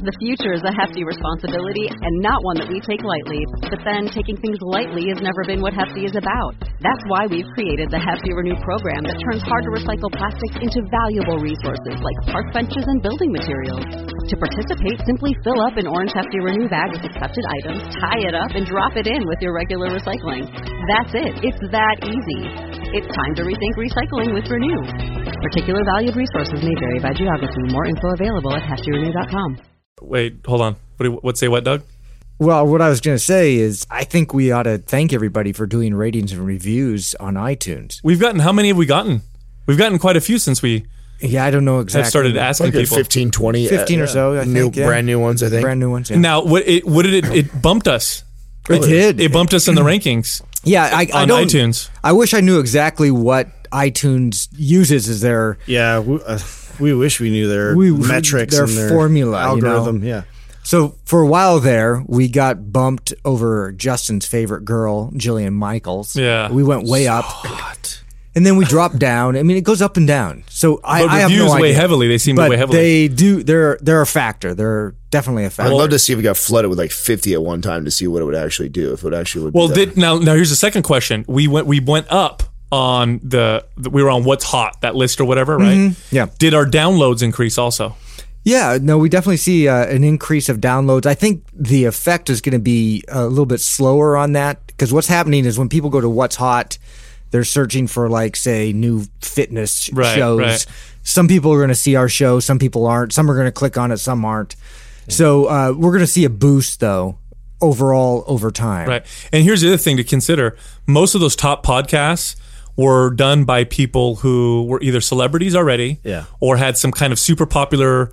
The future is a hefty responsibility and not one that we take lightly. But then taking things lightly has never been what Hefty is about. That's why we've created the Hefty Renew program that turns hard-to-recycle plastics into valuable resources like park benches and building materials. To participate, simply fill up an orange Hefty Renew bag with accepted items, tie it up, and drop it in with your regular recycling. That's it. It's that easy. It's time to rethink recycling with Renew. Particular valued resources may vary by geography. More info available at heftyrenew.com. Wait, hold on. What say what, Doug? Well, what I was going to say is I think we ought to thank everybody for doing ratings and reviews on iTunes. How many have we gotten? We've gotten quite a few since we I don't know exactly. have started asking people. 15, 20. 15 or so, I think. Brand new ones, I think. Brand new ones, yeah. Now, what did it bumped us. It did. It bumped us in the rankings. Yeah, I on don't, iTunes. I wish I knew exactly what iTunes uses as their... Yeah, we wish we knew their metrics their and their formula, algorithm. Yeah. So for a while there, we got bumped over Justin's favorite girl, Jillian Michaels. Yeah. We went way up. Hot. And then we dropped down. I mean, it goes up and down. So I have no idea. Weigh heavily. They seem to weigh heavily. They do. They're a factor. They're definitely a factor. I'd love to see if we got flooded with like 50 at one time to see what it would actually do. If it actually would. Well, now here's the second question. We went up on we were on What's Hot, that list or whatever, right? Mm-hmm. Yeah. Did our downloads increase also? Yeah, no, we definitely see an increase of downloads. I think the effect is going to be a little bit slower on that because what's happening is when people go to What's Hot, they're searching for, like, say, new fitness shows. Right. Some people are going to see our show. Some people aren't. Some are going to click on it. Some aren't. Yeah. So we're going to see a boost, though, overall over time. Right. And here's the other thing to consider. Most of those top podcasts were done by people who were either celebrities already or had some kind of super popular,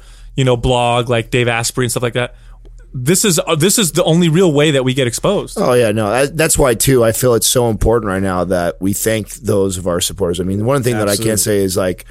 blog like Dave Asprey and stuff like that. This is the only real way that we get exposed. Oh yeah, no, that's why too. I feel it's so important right now that we thank those of our supporters. I mean, one thing that I can't say is like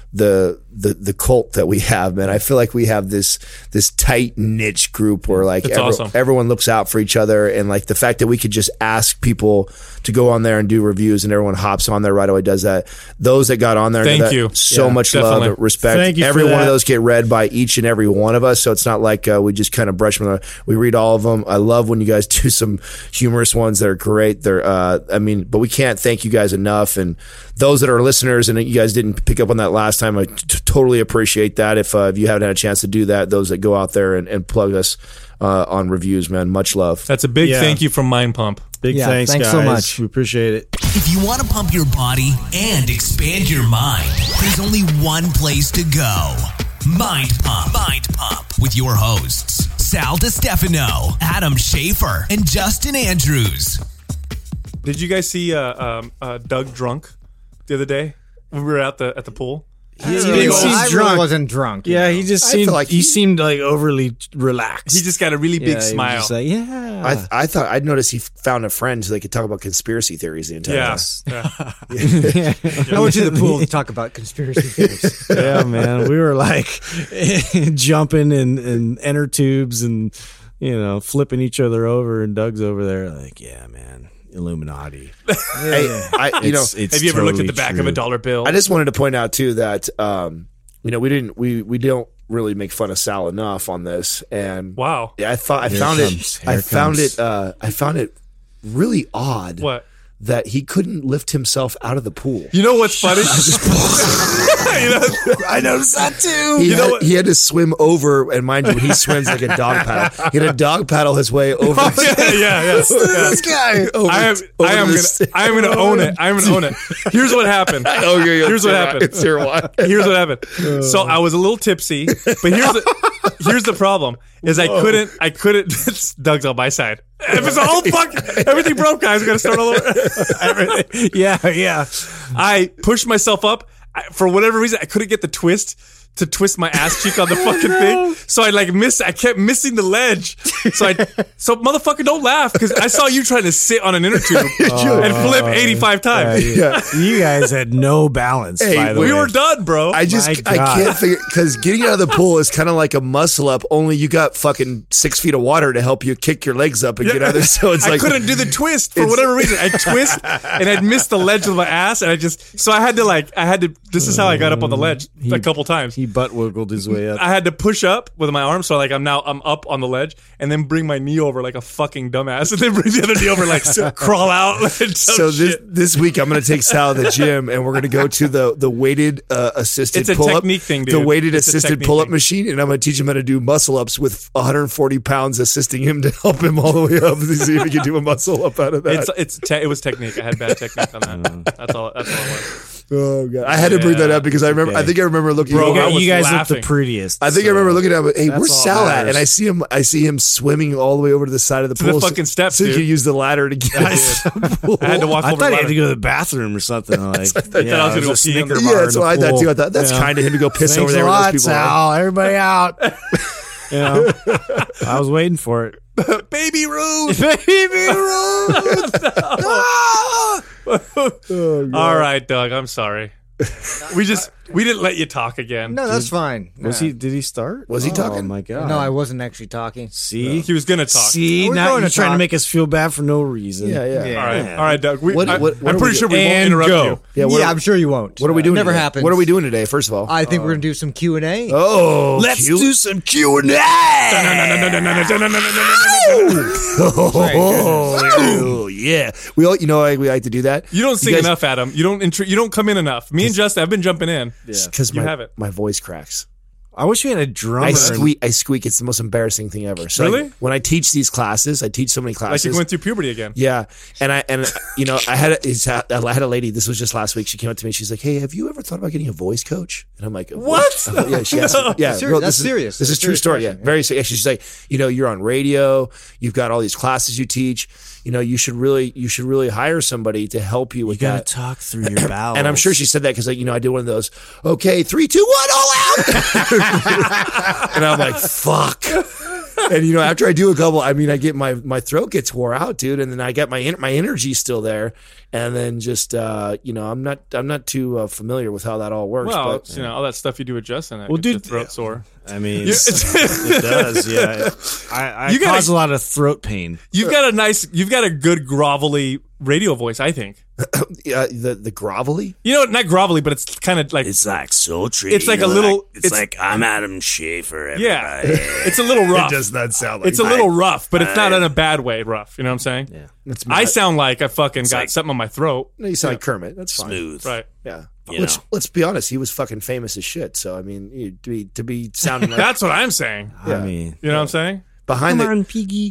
the cult that we have, man. I feel like we have this tight niche group where like everyone looks out for each other, and like the fact that we could just ask people to go on there and do reviews, and everyone hops on there right away, does that. Those that got on there, thank you. So much definitely. love, respect. Thank you every for one that. of those get read by each and every one of us, so it's not like we just kind of brush them. We read all of them. I love when you guys do some humorous ones that are great. They're but we can't thank you guys enough, and those that are listeners and you guys didn't pick up on that last time, I totally appreciate that. If you haven't had a chance to do that, those that go out there and plug us on reviews, man, much love. That's a big thank you from Mind Pump. Big thanks guys. So much. We appreciate it. If you want to pump your body and expand your mind, there's only one place to go. Mind Pump. Mind Pump with your hosts, Sal DiStefano, Adam Schaefer, and Justin Andrews. Did you guys see Doug drunk the other day when we were at the pool? He didn't seem I drunk. really wasn't drunk. Yeah, he just seemed like he seemed like overly relaxed. He just got a really big smile. He was just like, yeah. I thought I'd noticed he found a friend so they could talk about conspiracy theories the entire time. Yeah. I went to the pool to talk about conspiracy theories. Yeah, man. We were like jumping in inner tubes and flipping each other over, and Doug's over there like, yeah, man. Illuminati. Hey, have you ever looked at the back of a dollar bill? I just wanted to point out too that we don't really make fun of Sal enough on this, and wow, yeah, I found it really odd. What? That he couldn't lift himself out of the pool. You know what's funny? I noticed that too. He had to swim over, and mind you, he swims like a dog paddle. He had to dog paddle his way over. This guy. I'm going to own it. I'm going to own it. Here's what happened. Here's what happened. So I was a little tipsy, but here's the problem: is I couldn't. Doug's on my side. If it's all everything broke, guys. We got to start all over. Yeah. I pushed myself up. For whatever reason, I couldn't get the twist to twist my ass cheek on the fucking thing. So I kept missing the ledge. So motherfucker, don't laugh, because I saw you trying to sit on an inner tube and flip 85 times. You guys had no balance. Hey, by the way. We were done, bro. I can't figure, because getting out of the pool is kind of like a muscle up, only you got fucking 6 feet of water to help you kick your legs up and get out of there. So it's like, I couldn't do the twist for whatever reason. I twist and I'd missed the ledge with my ass, and I had to this is how I got up on the ledge a couple times. He butt wiggled his way up. I had to push up with my arm, so like I'm up on the ledge, and then bring my knee over like a fucking dumbass, and then bring the other knee over like crawl out. So this week I'm going to take Sal to the gym, and we're going to go to the weighted assisted pull-up. It's a technique thing, dude. The weighted assisted pull-up machine, and I'm going to teach him how to do muscle-ups with 140 pounds assisting him to help him all the way up to see if he can do a muscle-up out of that. It was technique. I had bad technique on that. That's all it was. Oh god! I had to bring that up because I remember. Okay. I think I remember looking. Bro, you guys look the prettiest. I think I remember looking at him. Hey, where's Sal at? And I see him swimming all the way over to the side of the pool. The fucking steps. So you can use the ladder to get. I had to walk. I over thought he had to go to the bathroom or something. Like, I thought I was going to pee in the bar. Yeah, that's what I thought too. I thought that's kind of him to go piss over there with those people. Sal, everybody out. I was waiting for it. Baby Ruth. Baby Ruth. Oh, all right, Doug. I'm sorry. We didn't let you talk again. No, that's fine. Did he start? Was he talking? Oh my god! No, I wasn't actually talking. See, he was gonna talk. See, now you're trying to make us feel bad for no reason. Yeah. All right, Doug. I'm pretty sure we won't And interrupt go. you. I'm sure you won't. What are we doing? Never today? happens. What are we doing today? First of all, I think we're gonna do some Q&A. Oh, let's do some Q&A. Oh yeah, we like to do that. You don't sing enough, Adam. You don't come in enough. Me and Justin, I've been jumping in. Because my voice cracks. I wish we had a drummer. I squeak. It's the most embarrassing thing ever. So really? When I teach these classes, I teach so many classes. Like you're going through puberty again. Yeah, and I had a lady. This was just last week. She came up to me. She's like, "Hey, have you ever thought about getting a voice coach?" And I'm like, "What?" Yeah, she asked me. Yeah, that's serious. This is a true story. Yeah, very serious. She's like, you're on radio. You've got all these classes you teach. You should really hire somebody to help you with that. You gotta talk through your bowels. And I'm sure she said that because I did one of those. Okay, 3, 2, 1, all out. And I'm like, fuck. And after I do a couple, I get my throat gets wore out, dude, and then I get my energy still there, and then just I'm not too familiar with how that all works. Well, but, all that stuff you do with Justin, that well, gets your throat sore. I mean, it does. Yeah, I cause a lot of throat pain. You've got a good grovelly radio voice, I think. The grovelly? Not grovelly, but it's kind of like it's like sultry. It's like a little. It's like I'm Adam Schaefer. Everybody. Yeah, it's a little rough. It does not sound like it's a little rough, but it's not in a bad way. Rough. You know what I'm saying? Yeah. I sound like I fucking got something on my throat. No, you sound like Kermit. That's smooth, fine. Right? Yeah. Which, let's be honest, he was fucking famous as shit. So to be sounding like that's what I'm saying. Yeah. I mean, you know what I'm saying? Behind Come on, Piggy.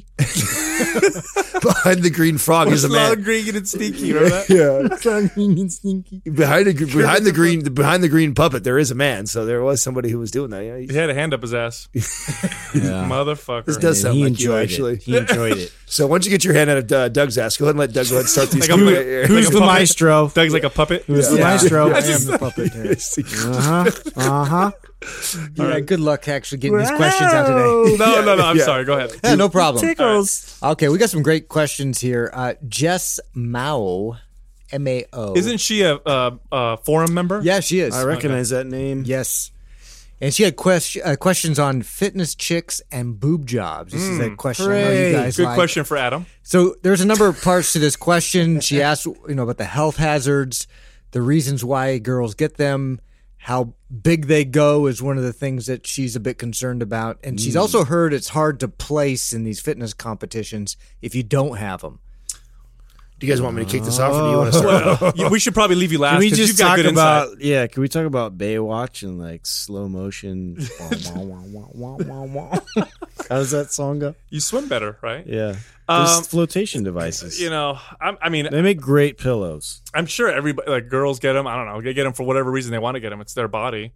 Behind the green frog is a man. Long, green, and stinky. Remember that? Yeah. Long, green, and stinky. Behind the green puppet, there is a man. So there was somebody who was doing that. Yeah, he had a hand up his ass. Motherfucker. This does sound like you, actually. He enjoyed it. So once you get your hand out of Doug's ass, go ahead and let Doug start these. Who's the maestro? Doug's like a puppet. Who's the maestro? I am the puppet. All right, good luck actually getting these questions out today. No. I'm sorry. Go ahead. Yeah, no problem. Tickles. Okay, we got some great questions here. Jess Mao, M-A-O. Isn't she a forum member? Yeah, she is. I recognize that name. Yes. And she had questions on fitness chicks and boob jobs. This is a question I know you guys Good question for Adam. So there's a number of parts to this question. She asked, about the health hazards, the reasons why girls get them, how big they go is one of the things that she's a bit concerned about. And she's also heard it's hard to place in these fitness competitions if you don't have them. Do you guys want me to kick this off, or do you want to start? We should probably leave you last. Can we just you've got talk good about? insight. Yeah, can we talk about Baywatch and like slow motion? How does that song go? You swim better, right? Yeah, there's flotation devices. I mean, they make great pillows. I'm sure everybody, like girls, get them. I don't know, they get them for whatever reason they want to get them. It's their body.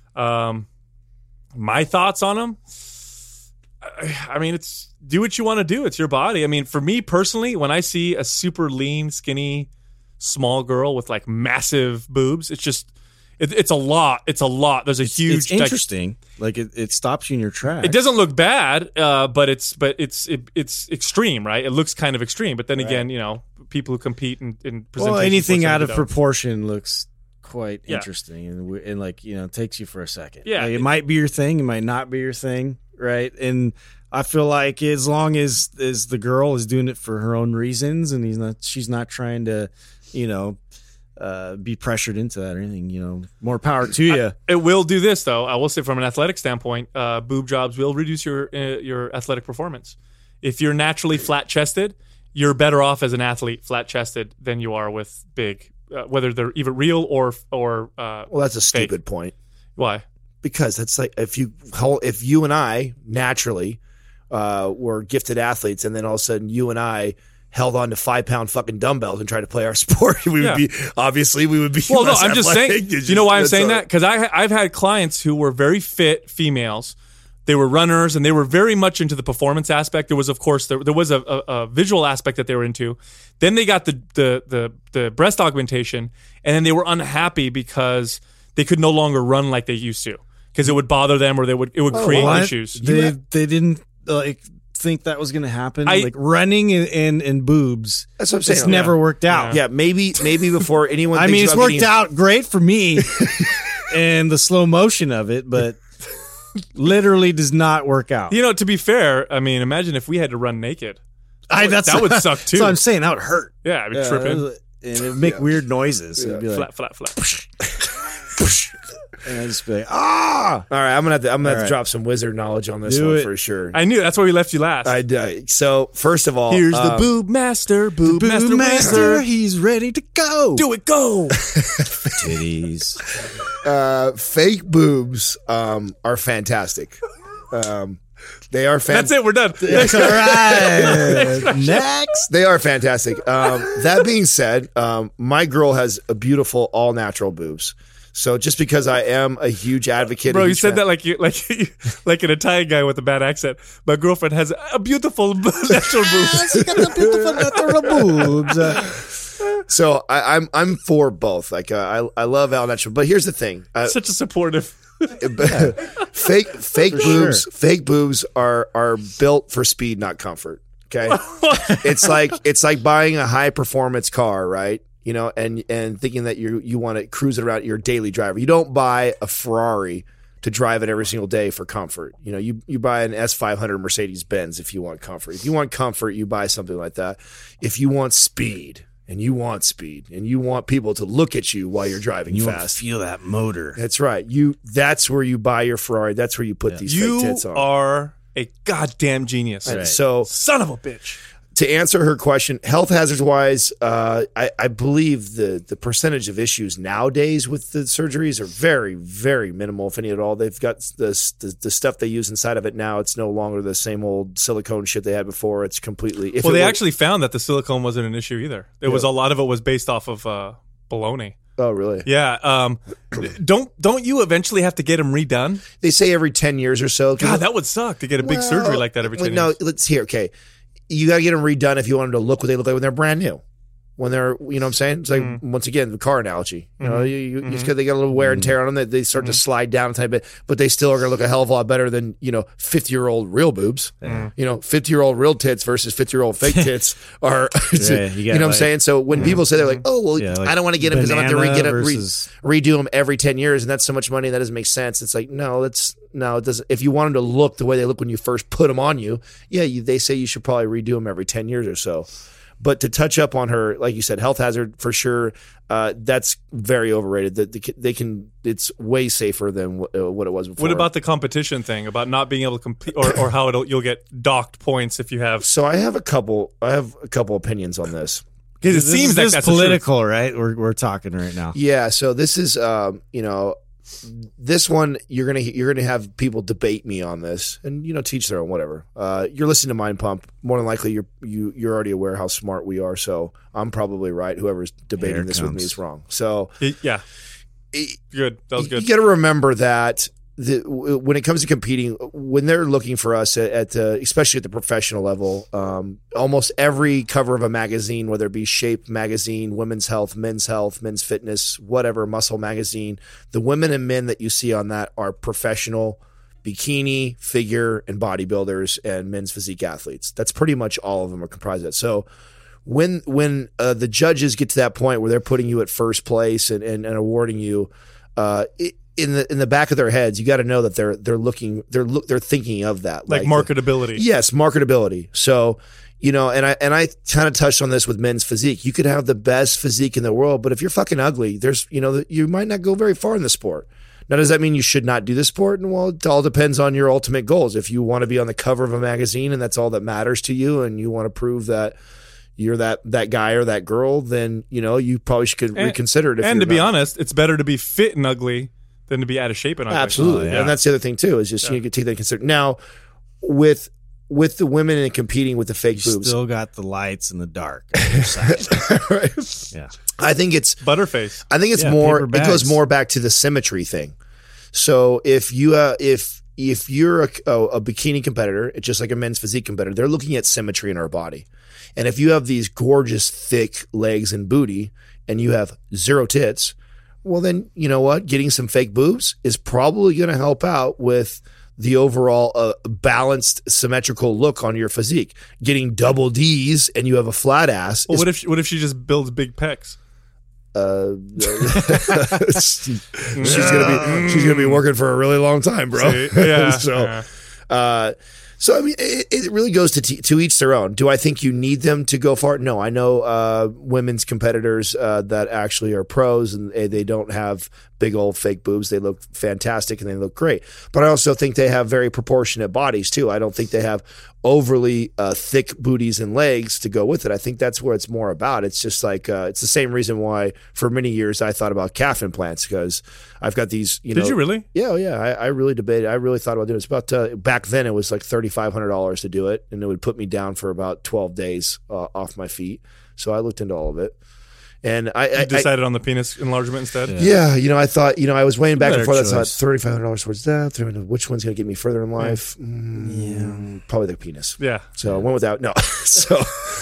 My thoughts on them. I mean, it's do what you want to do. It's your body. I mean, for me personally, when I see a super lean, skinny, small girl with like massive boobs, it's just, it's a lot. It's a lot. There's a huge. It's interesting. Like it stops you in your tracks. It doesn't look bad, but it's extreme, right? It looks kind of extreme. But then again, people who compete in anything out of proportion looks quite interesting and like takes you for a second. Yeah, like, it might be your thing. It might not be your thing. Right. And I feel like as long as the girl is doing it for her own reasons and she's not trying to, be pressured into that or anything. More power to you. It will do this though. I will say from an athletic standpoint, boob jobs will reduce your athletic performance. If you're naturally flat chested, you're better off as an athlete flat chested than you are with big, whether they're even real or. Well, that's a fake. stupid point. Why? Because it's like if you and I naturally were gifted athletes, and then all of a sudden you and I held on to 5-pound fucking dumbbells and tried to play our sport, we would be Well, no, I'm just saying. You know why I'm saying that? Because I've had clients who were very fit females. They were runners, and they were very much into the performance aspect. There was, of course, there was a visual aspect that they were into. Then they got the breast augmentation, and then they were unhappy because they could no longer run like they used to, because it would bother them, or it would create issues. They didn't think that was going to happen. Like running and boobs. That's what I'm saying. It's never worked out. Yeah, maybe before anyone. I mean, it's worked out great for me, and the slow motion of it, but literally does not work out. To be fair, I mean, imagine if we had to run naked. That would suck too. So I'm saying that would hurt. Yeah, I'd be tripping, and it would make weird noises. Yeah. It'd be like flat. And I'd just be like, ah! All right, I'm gonna have to drop some wizard knowledge on this one for sure. I knew that's why we left you last. So first of all, here's the boob master. Boob master. He's ready to go. Do it, go. Titties. Fake boobs are fantastic. They are fantastic. That's it. We're done. That's all right. Next. They are fantastic. That being said, my girl has a beautiful all natural boobs. So just because I am a huge advocate, bro, you said that like an Italian guy with a bad accent. My girlfriend has a beautiful natural boobs. She's got the beautiful natural boobs. So I'm for both. Like I love all natural, but here's the thing. Such a supportive. Fake boobs. Sure. Fake boobs are built for speed, not comfort. Okay, it's like buying a high performance car, right? And thinking that you want to cruise it around your daily driver. You don't buy a Ferrari to drive it every single day for comfort. You buy an S500 Mercedes Benz if you want comfort. If you want comfort, you buy something like that. If you want speed, and you want people to look at you while you're driving fast, want to feel that motor. That's right. That's where you buy your Ferrari. That's where you put these fake tits on. You are a goddamn genius. Right. So, son of a bitch. To answer her question, health hazards wise, I believe the percentage of issues nowadays with the surgeries are very, very minimal, if any at all. They've got the stuff they use inside of it now. It's no longer the same old silicone shit they had before. It's completely. They actually found that the silicone wasn't an issue either. It was a lot of it was based off of baloney. Oh, really? Yeah. Don't you eventually have to get them redone? They say every 10 years or so. God, that would suck to get a big surgery like that every 10 years. No, let's hear. Okay. You got to get them redone if you want them to look what they look like when they're brand new. When they're, you know what I'm saying? It's like, once again, the car analogy. They got a little wear and tear on them. They start to slide down a tiny bit, but they still are going to look a hell of a lot better than, 50-year-old real boobs. 50-year-old real tits versus 50-year-old fake tits are, you know what I'm saying? So when people say, they're like, oh, well, I don't want to get them because I have to redo them every 10 years, and that's so much money, and that doesn't make sense. It's like, no, it doesn't. If you want them to look the way they look when you first put them on you, they say you should probably redo them every 10 years or so. But to touch up on her, like you said, health hazard for sure. That's very overrated. It's way safer than what it was before. What about the competition thing? About not being able to compete, or how you'll get docked points if you have. So I have a couple opinions on this. Because it seems like that's political, right? We're talking right now. Yeah. So this is this one you're gonna have people debate me on this, and teach their own, whatever. You're listening to Mind Pump. More than likely, you're already aware how smart we are. So I'm probably right. Whoever's debating this with me is wrong. So yeah, good. That was good. You got to remember that. When it comes to competing, when they're looking for us especially at the professional level, almost every cover of a magazine, whether it be Shape magazine, Women's Health, Men's Fitness, whatever, Muscle magazine, the women and men that you see on that are professional bikini, figure, and bodybuilders and men's physique athletes. That's pretty much all of them are comprised of that. So when the judges get to that point where they're putting you at first place and awarding you, in the back of their heads, you got to know that they're thinking of that, like marketability. Yes, marketability. So, and I kind of touched on this with men's physique. You could have the best physique in the world, but if you're fucking ugly, you might not go very far in the sport. Now, does that mean you should not do the sport? And well, it all depends on your ultimate goals. If you want to be on the cover of a magazine and that's all that matters to you, and you want to prove that you're that guy or that girl, then you probably should reconsider it. And to be honest, it's better to be fit and ugly than to be out of shape and ugly. Absolutely, and that's the other thing too. Is just you can take that into consideration. Now, with the women and competing with the fake boobs, still got the lights in the dark on your side. Right. Yeah. I think it's Butterface. I think it's more. It goes more back to the symmetry thing. So if you're a bikini competitor, it's just like a men's physique competitor. They're looking at symmetry in our body, and if you have these gorgeous thick legs and booty, and you have zero tits, well then you know what? Getting some fake boobs is probably going to help out with the overall balanced, symmetrical look on your physique. Getting double D's and you have a flat ass. Well, what if she just builds big pecs? She's gonna be working for a really long time, bro. Yeah. So I mean, it really goes to each their own. Do I think you need them to go far? No, I know women's competitors that actually are pros and they don't have big old fake boobs. They look fantastic and they look great. But I also think they have very proportionate bodies too. I don't think they have overly thick booties and legs to go with it. I think that's where it's more about. It's just like it's the same reason why for many years I thought about calf implants, because I've got these. Did you really? Yeah, yeah. I really debated. I really thought about doing it. It's about back then it was like $3,500 to do it, and it would put me down for about 12 days off my feet. So I looked into all of it. And I decided on the penis enlargement instead. Yeah, I thought, I was weighing back and forth. I thought $3,500 towards that. Which one's going to get me further in life? Probably the penis. Yeah. So I went with that. No. So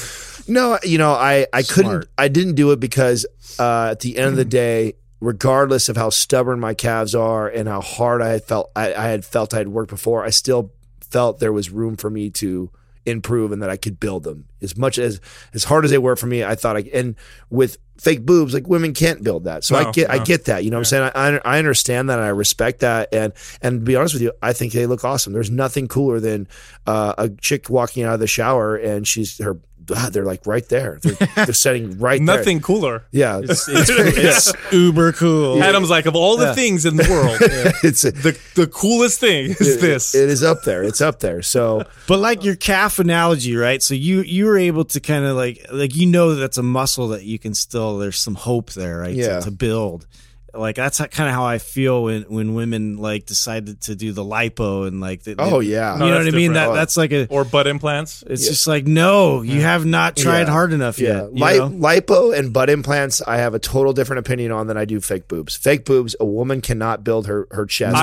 no, I couldn't. I didn't do it because at the end of the day, regardless of how stubborn my calves are and how hard I had felt I had worked before, I still felt there was room for me to improve and that I could build them. As much as hard as they were for me, I thought and with fake boobs, like women can't build that. So I get that. You know what I'm saying? I understand that and I respect that. And to be honest with you, I think they look awesome. There's nothing cooler than a chick walking out of the shower and they're like right there. They're sitting right there. Nothing cooler. Yeah. It's uber cool. Adam's like, of all the things in the world, it's the coolest thing is this. It is up there. It's up there. So, but like your calf analogy, right? So you were able to kind of like that's a muscle that you can still, there's some hope there, right? Yeah. To build. Like that's kind of how I feel when women like decided to do the lipo and like yeah, you know what I mean? That's like or butt implants. It's just like no, you have not tried hard enough yet. Lipo and butt implants, I have a total different opinion on than I do fake boobs. Fake boobs, a woman cannot build her chest.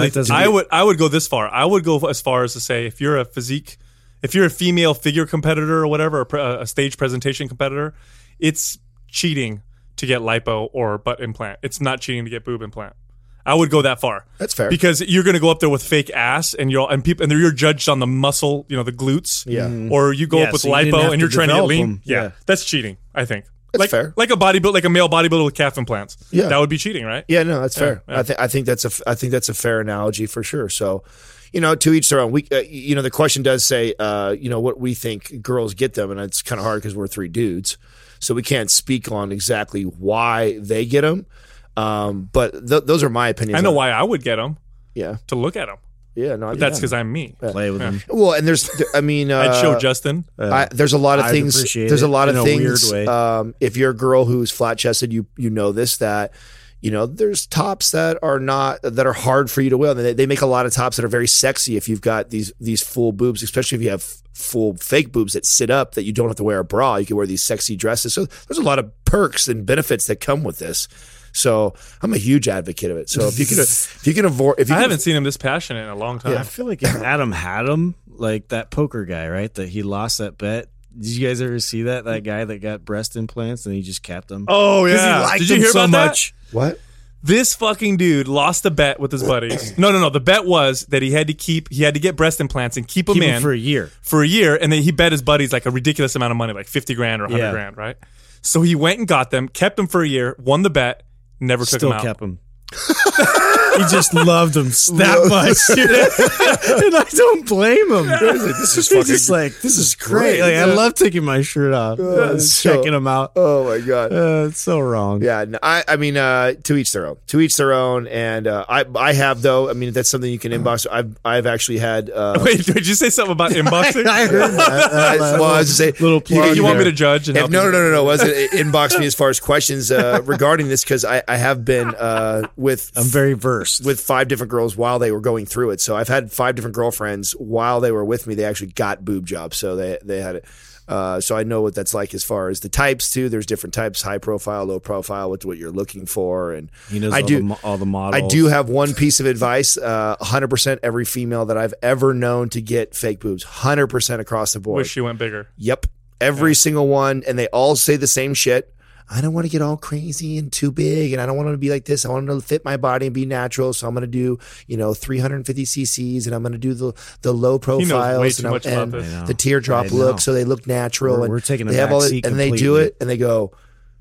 I would go this far. I would go as far as to say if you're a female figure competitor or whatever, a stage presentation competitor, it's cheating to get lipo or butt implant. It's not cheating to get boob implant. I would go that far. That's fair. Because you're going to go up there with fake ass and you're judged on the muscle, the glutes. Yeah. Or you go up with lipo and you're trying to get lean. Yeah. That's cheating, I think. That's fair. Like a male bodybuilder with calf implants. Yeah. That would be cheating, right? Yeah, no, that's fair. Yeah. I think that's a fair analogy for sure. So, to each their own. We, the question does say, what we think girls get them, and it's kind of hard because we're three dudes. So we can't speak on exactly why they get them, but those are my opinions. I know why I would get them. Yeah, to look at them. Yeah, no, that's because I'm me. Play with them. Well, and I'd show Justin. There's a lot of things. There's a lot of things. Weird way. If you're a girl who's flat chested, you know this that. There's tops that are hard for you to wear. They make a lot of tops that are very sexy if you've got these full boobs, especially if you have full fake boobs that sit up that you don't have to wear a bra. You can wear these sexy dresses. So there's a lot of perks and benefits that come with this. So I'm a huge advocate of it. So if you can avoid, I haven't seen him this passionate in a long time. Yeah, I feel like if Adam had him, like that poker guy, right? That he lost that bet. Did you guys ever see that guy that got breast implants and he just kept them? Oh yeah, he liked did you hear so about much? That? What? This fucking dude lost a bet with his buddies. No. The bet was that he had to get breast implants and keep them in for a year. And then he bet his buddies like a ridiculous amount of money, like $50,000 or $100,000, right? So he went and got them, kept them for a year, won the bet, never took them out. Still kept them. He just loved them that much, and I don't blame him. This is fucking. Just like, this is great. Like, I love taking my shirt off, checking them out. Oh my god, it's so wrong. Yeah, no, I mean, to each their own. To each their own. And I have though. I mean, that's something you can inbox. I've actually had. Wait, did you say something about inboxing? I heard that. Well, I was just saying, little plug. You want me to judge? And no. Was it inbox me as far as questions regarding this? Because I have been with. I'm very versed with 5 different girls while they were going through it. So I've had 5 different girlfriends while they were with me. They actually got boob jobs, so they had it. So I know what that's like as far as the types too. There's different types: high profile, low profile. What's what you're looking for, and he knows all the models. I do have one piece of advice: 100% every female that I've ever known to get fake boobs, 100% across the board. Wish she went bigger. Yep, every single one, and they all say the same shit. I don't want to get all crazy and too big, and I don't want them to be like this. I want them to fit my body and be natural. So I'm going to do, 350 cc's, and I'm going to do the low profiles and the teardrop look, so they look natural. We're taking a they have all backseat and they do it, and they go,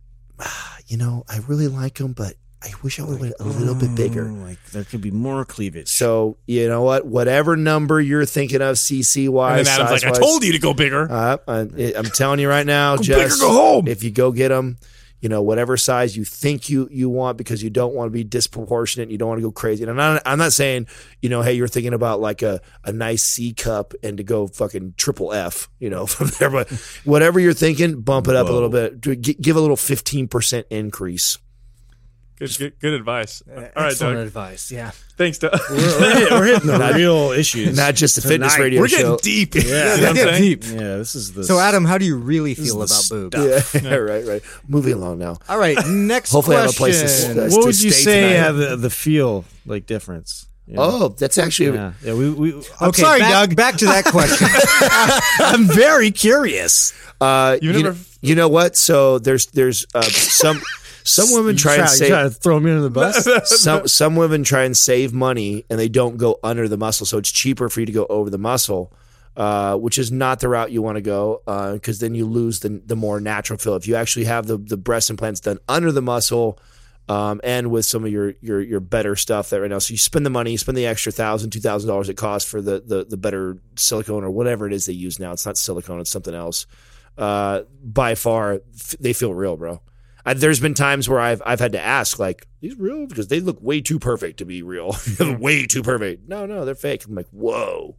I really like them, but I wish I would have went a little bit bigger. Like there could be more cleavage. So you know what? Whatever number you're thinking of, CC wise, and then Adam's like, I told you to go bigger. I'm telling you right now, go Jess, bigger, go home. If you go get them. Whatever size you think you want, because you don't want to be disproportionate. You don't want to go crazy. And I'm not saying, hey, you're thinking about like a nice C cup and to go fucking triple F, from there. But whatever you're thinking, bump it up a little bit. Give a little 15% increase. Good advice. All right, Excellent Doug. advice. Yeah. Thanks, Doug. We're hitting the real issues. Not just a fitness radio We're show. getting deep. Yeah, You know what I'm saying? deep. Yeah, this is the. So, Adam, how do you really feel about boobs? Yeah, right. Moving along now. All right, next Hopefully I have a question. place to what would you stay say tonight. have the feel like difference? Oh, that's actually Yeah, we I'm Okay, sorry, Doug. Doug. Back to that question. I'm very curious. you know what? So there's some women try and You try to throw me under the bus. some women try and save money and they don't go under the muscle, so it's cheaper for you to go over the muscle, which is not the route you want to go, because then you lose the more natural feel. If you actually have the breast implants done under the muscle, and with some of your better stuff that right now, so you spend the money, you spend the extra $1,000-$2,000 it costs for the better silicone or whatever it is they use now. It's not silicone, it's something else. By far, they feel real, bro. There's been times where I've had to ask, like, these real? Because they look way too perfect to be real. Way too perfect. No, they're fake. I'm like, whoa.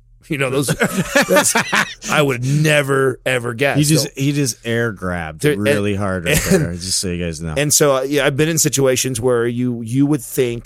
I would never ever guess. He just air grabbed really hard right there, just so you guys know. And so I've been in situations where you would think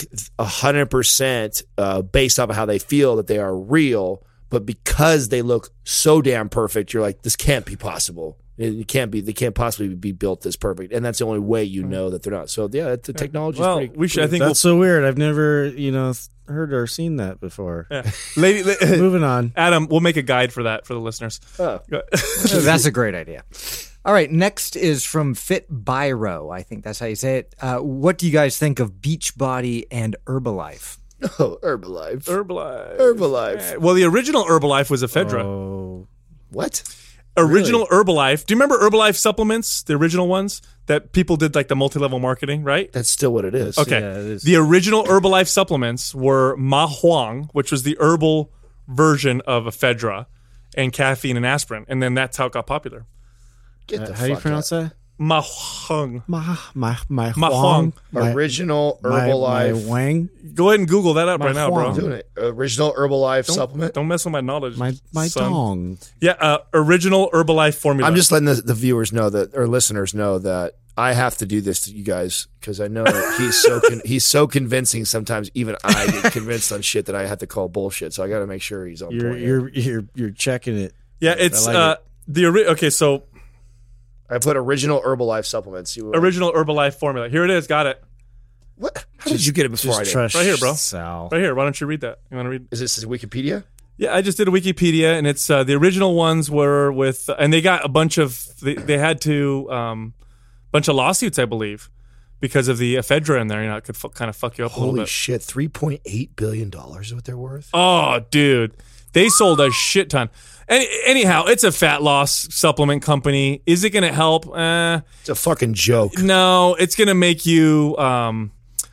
100% based off of how they feel that they are real, but because they look so damn perfect, you're like, this can't be possible. It can't be. They can't possibly be built this perfect, and that's the only way you know that they're not. So the technology. Well, is pretty, we should. I think that's so weird. I've never heard or seen that before. Yeah. Moving on. Adam, we'll make a guide for that for the listeners. Oh. That's a great idea. All right, next is from Fit Biro. I think that's how you say it. What do you guys think of Beachbody and Herbalife? Oh, Herbalife. Yeah. Well, the original Herbalife was Ephedra. Oh. What? Original Herbalife. Do you remember Herbalife supplements? The original ones that people did like the multi-level marketing, right? That's still what it is. Okay. Yeah, it is. The original Herbalife supplements were Ma Huang, which was the herbal version of Ephedra, and caffeine and aspirin, and then that's how it got popular. Get the how do you fuck pronounce out. that? Ma Huang. My Huang. Original Herbalife. My Wang. Go ahead and Google that up right now, bro. I'm doing it. Original Herbalife supplement. Don't mess with my knowledge. My son. dong. Yeah, original Herbalife formula. I'm just letting the viewers know that, or listeners know that I have to do this to you guys because I know he's so convincing. Sometimes even I get convinced on shit that I have to call bullshit. So I got to make sure he's on point. You're checking it. Yeah, it's like okay. So I put original Herbalife supplements. original Herbalife formula. Here it is. Got it. What? How did you get it before I did? Right here, bro. Sal. Right here. Why don't you read that? You want to read? Is this Wikipedia? Yeah, I just did a Wikipedia, and it's the original ones were with, and they got a bunch of they had to bunch of lawsuits, I believe, because of the ephedra in there. It could kind of fuck you up a little Holy bit. shit! $3.8 billion is what they're worth. Oh, dude, they sold a shit ton. Anyhow, it's a fat loss supplement company. Is it going to help? It's a fucking joke. No, it's going to make you.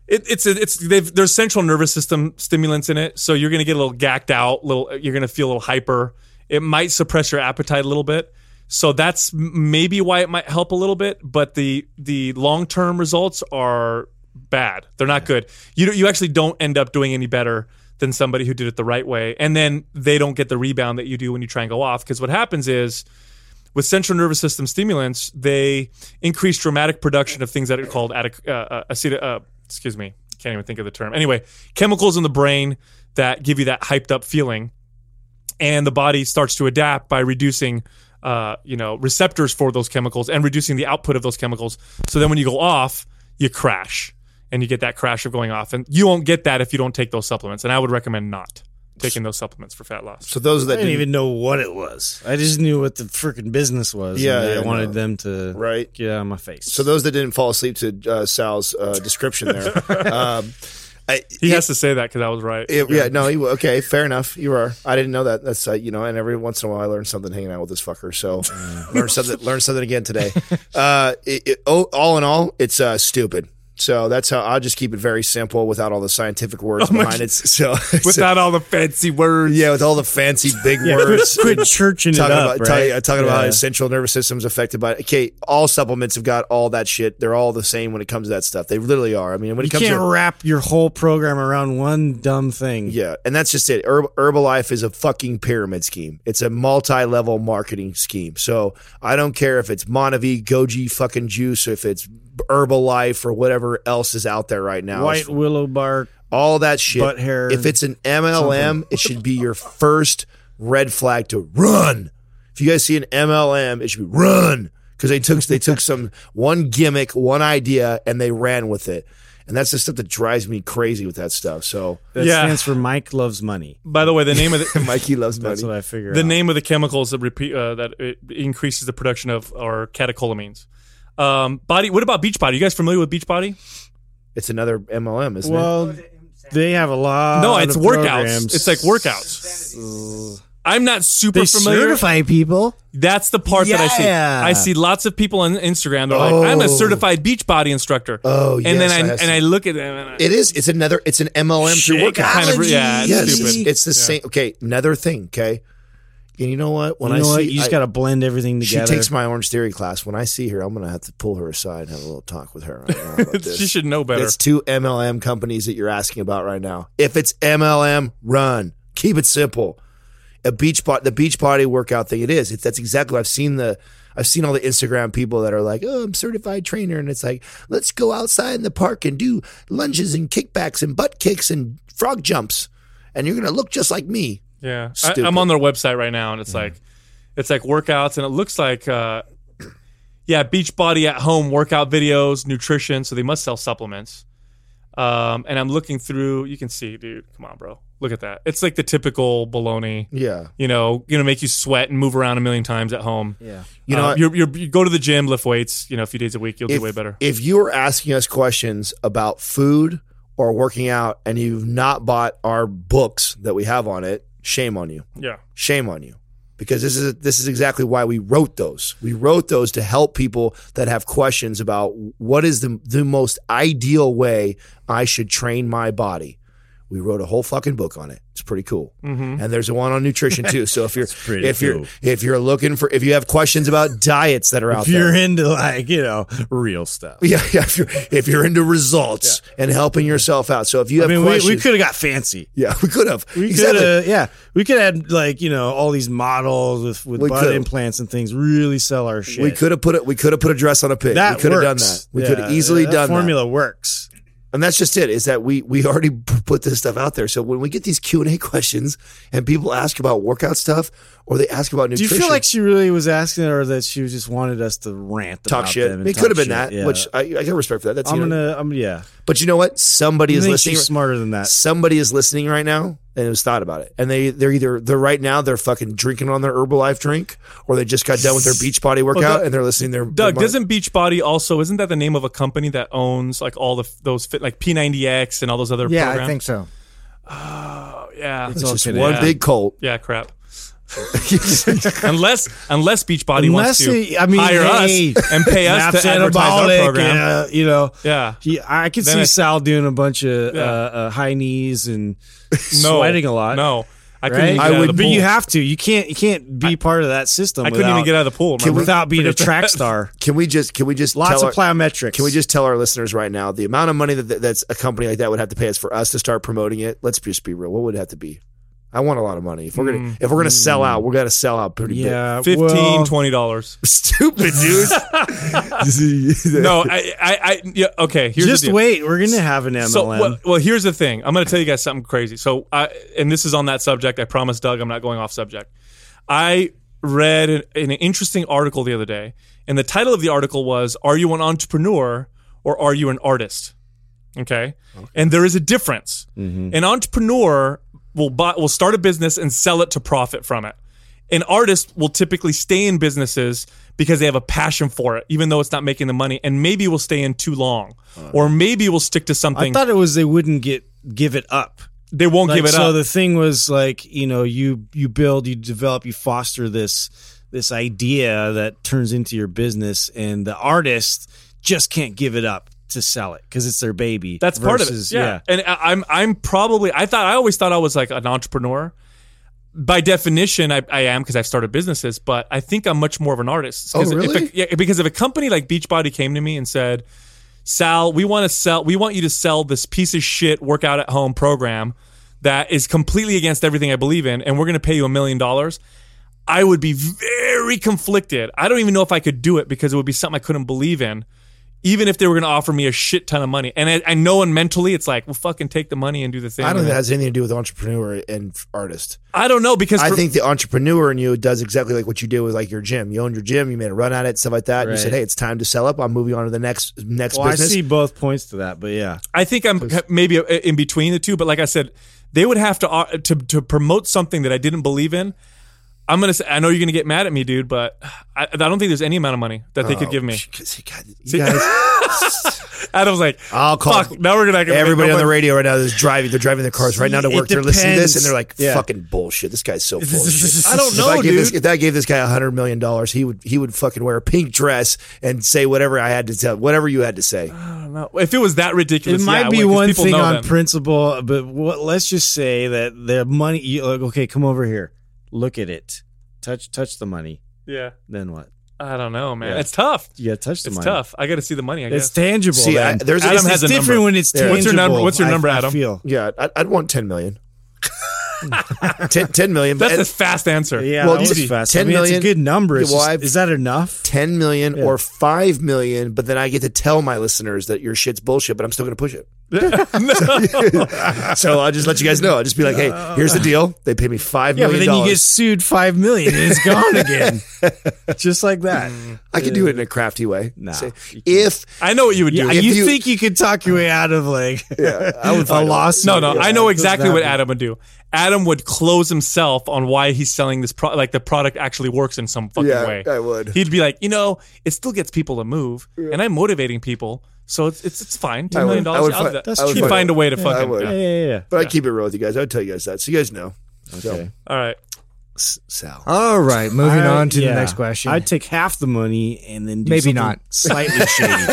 There's central nervous system stimulants in it, so you're going to get a little gacked out, you're going to feel a little hyper. It might suppress your appetite a little bit, so that's maybe why it might help a little bit. But the long-term results are bad. They're not good. You actually don't end up doing any better than somebody who did it the right way, and then they don't get the rebound that you do when you try and go off. Because what happens is, with central nervous system stimulants, they increase dramatic production of things that are called excuse me, can't even think of the term. Anyway, chemicals in the brain that give you that hyped up feeling, and the body starts to adapt by reducing, receptors for those chemicals and reducing the output of those chemicals. So then when you go off, you crash, and you get that crash of going off, and you won't get that if you don't take those supplements. And I would recommend not taking those supplements for fat loss. So those that I didn't even know what it was. I just knew what the freaking business was. Yeah, and I wanted them to get out of my face. So those that didn't fall asleep to Sal's description there. He has to say that because I was right. Okay, fair enough. You are. I didn't know that. That's and every once in a while I learn something hanging out with this fucker. So learn something again today. All in all, it's stupid. So that's how I'll just keep it very simple without all the scientific words behind it. So without all the fancy words. Yeah, with all the fancy big words. Quit churching talking it up, about, talking about how his central nervous system is affected by it. Okay, all supplements have got all that shit. They're all the same when it comes to that stuff. They literally are. I mean, when it comes to... You can't wrap your whole program around one dumb thing. Yeah, and that's just it. Herbalife is a fucking pyramid scheme. It's a multi-level marketing scheme. So I don't care if it's Monavie, Goji fucking juice, if it's Herbalife or whatever else is out there right now. White willow bark. All that shit. Butt hair. If it's an MLM, it should be your first red flag to run. If you guys see an MLM, it should be run. Because they took some one gimmick, one idea, and they ran with it. And that's the stuff that drives me crazy with that stuff. So that stands for Mike Loves Money. By the way, the name of the Mikey Loves Money. That's what I figured. The name of the chemicals that that it increases the production of are catecholamines. What about Beachbody? You guys familiar with Beachbody? It's another MLM, isn't it? Well, they have a lot. No, it's of workouts. Programs. It's like workouts. I'm not super familiar. They certify people. That's the part that I see. I see lots of people on Instagram. They're like, "I'm a certified Beachbody instructor." Oh, yes. And then I look at them. And it's an MLM through workout. Kind of, it's stupid. It's the same. Okay, another thing. Okay. And you know what? You just got to blend everything together. She takes my Orange Theory class. When I see her, I'm going to have to pull her aside and have a little talk with her right now about this. She should know better. It's 2 MLM companies that you're asking about right now. If it's MLM, run. Keep it simple. The Beachbody workout thing, it is. That's exactly what I've seen all the Instagram people that are like, "Oh, I'm a certified trainer," and it's like, let's go outside in the park and do lunges and kickbacks and butt kicks and frog jumps, and you're going to look just like me. Yeah, I'm on their website right now, and it's like workouts, and it looks like Beachbody at home workout videos, nutrition. So they must sell supplements. And I'm looking through. You can see, dude. Come on, bro. Look at that. It's like the typical baloney. Yeah. Make you sweat and move around a million times at home. Yeah. You go to the gym, lift weights. A few days a week, you'll do way better. If you are asking us questions about food or working out, and you've not bought our books that we have on it, shame on you. Yeah. Shame on you. Because this is exactly why we wrote those. We wrote those to help people that have questions about what is the most ideal way I should train my body. We wrote a whole fucking book on it. It's pretty cool. Mm-hmm. And there's one on nutrition too. So if you have questions about diets that are out there, if you're into real stuff. Yeah. If you're into results and helping yourself out. So if you have questions, we could have got fancy. Yeah, we could have. We could have all these models with butt implants and things. Really sell our shit. We could have put a dress on a pig. We could have done that. We could have easily done that. Formula works. And that's just it, is that we already put this stuff out there. So when we get these Q&A questions and people ask about workout stuff or they ask about nutrition. Do you feel like she really was asking, or that she just wanted us to rant talk about shit? them? It could have been that, which I got respect for that. That's But you know what? Somebody is listening. She's smarter than that. Somebody is listening right now and has thought about it. And they're right now, they're fucking drinking on their Herbalife drink, or they just got done with their Beachbody workout and they're listening to their... Doug, isn't Beachbody also, isn't that the name of a company that owns like all those fit, like P90X and all those other programs? Yeah, I think so. Oh, yeah. It's just one big cult. Yeah, crap. unless Beachbody wants to hire us and pay us to advertise our program. I could see Sal doing a bunch of high knees and sweating a lot. No. I couldn't even get out of the pool. But you have to. You can't be part of that system. I couldn't even get out of the pool without being a track star. Can we just lots of plyometrics? Can we just tell our listeners right now the amount of money that's a company like that would have to pay us for us to start promoting it? Let's just be real. What would it have to be? I want a lot of money. If we're gonna sell out, we're gonna sell out pretty big. $15, $20. Stupid, dude. No, okay. Here's just the deal. wait. We're gonna have an MLM. Well, here's the thing. I'm gonna tell you guys something crazy. So, and this is on that subject. I promise, Doug, I'm not going off subject. I read an interesting article the other day, and the title of the article was, "Are you an entrepreneur or are you an artist?" Okay. And there is a difference. An entrepreneur will start a business and sell it to profit from it. An artist will typically stay in businesses because they have a passion for it, even though it's not making the money, and maybe will stay in too long, or maybe will stick to something. I thought it was they wouldn't give it up. They won't give it up. So the thing was like, you build, you develop, you foster this idea that turns into your business, and the artist just can't give it up to sell it because it's their baby. That's part of it. Yeah. And I always thought I was like an entrepreneur. By definition, I am because I've started businesses, but I think I'm much more of an artist. Oh, really? Because if a company like Beachbody came to me and said, Sal, we want you to sell this piece of shit workout at home program that is completely against everything I believe in, and we're going to pay you $1 million, I would be very conflicted. I don't even know if I could do it because it would be something I couldn't believe in, even if they were going to offer me a shit ton of money. And I know, and mentally, it's like, well, fucking take the money and do the thing. I don't think that has anything to do with entrepreneur and artist. I don't know, because I think the entrepreneur in you does exactly like what you do with like your gym. You own your gym, you made a run at it, stuff like that. Right. You said, hey, it's time to sell up. I'm moving on to the next business. I see both points to that, but yeah. I think I'm maybe in between the two, but like I said, they would have to promote something that I didn't believe in. I'm going to say, I know you're going to get mad at me, dude, but I don't think there's any amount of money that they could give me. You guys. Adam's like, I'll call. Fuck, now we're going to everybody on the radio right now is driving. They're driving their cars right now to work. They're listening to this, and they're like, fucking bullshit. This guy's so full of shit. I don't know, dude. If I gave this guy $100 million, he would fucking wear a pink dress and say whatever I had to tell, whatever you had to say. I don't know. If it was that ridiculous, it might be one thing on principle, but let's just say that the money, okay, come over here. Look at it. Touch the money. Yeah. Then what? I don't know, man. Yeah. It's tough. You got to touch the money. It's tough. I got to see the money, I guess. It's tangible. See, Adam has a different number. when it's tangible. What's your number, Adam? Yeah, I'd want 10 million. 10 million. That's a fast answer. Yeah, well, easy. Fast. 10 million. It's a good number. Is that enough? 10 million or 5 million, but then I get to tell my listeners that your shit's bullshit, but I'm still going to push it. So I'll just let you guys know. I'll just be like, hey, here's the deal. They pay me $5 million. Yeah, but then you get sued $5 million and it's gone again. Just like that. I could do it in a crafty way. Nah, if I know what you would do. You think you could talk your way out of like I would a lawsuit? No, I know exactly what Adam would do. Adam would close himself on why he's selling this like the product actually works in some fucking way. I would. He'd be like, it still gets people to move, and I'm motivating people, so it's fine. $10 million. He'd find a way to fucking. Yeah. But I keep it real with you guys. I would tell you guys that, so you guys know. Okay. So. All right. Sal. All right, moving on to the next question. I'd take half the money and then do maybe something not slightly shady.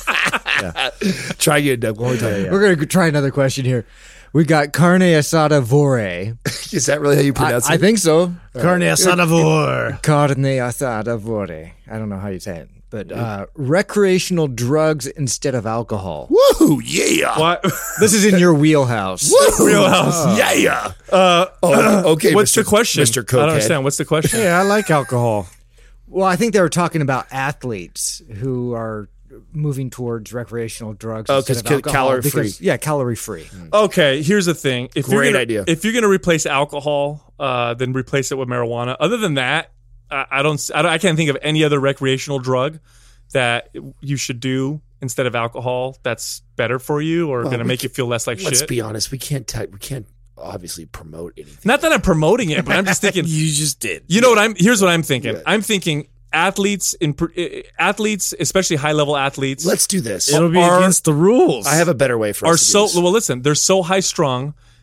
Try again, Doug. One more time. We're going to try another question here. We got carne asada vore. Is that really how you pronounce it? I think so. Carne asada vor. Carne asada vor. I don't know how you say it. But recreational drugs instead of alcohol. Woo, yeah. What? This is in your wheelhouse. Woo, wheelhouse. Yeah. Okay. What's the question? Mr. Cokehead. I don't understand. What's the question? Yeah, I like alcohol. Well, I think they were talking about athletes who are moving towards recreational drugs instead of alcohol. Calorie-free. Yeah, calorie-free. Okay, here's the thing. Great idea. If you're going to replace alcohol, then replace it with marijuana. Other than that, I can't think of any other recreational drug that you should do instead of alcohol that's better for you or going to make you feel less like shit. Let's be honest. We can't obviously promote anything. Not that I'm promoting it, but I'm just thinking. You just did. Here's what I'm thinking. Yeah. I'm thinking athletes, especially high-level athletes. Let's do this. It'll be against the rules. I have a better way for us to do this. Well, listen, they're so high-strung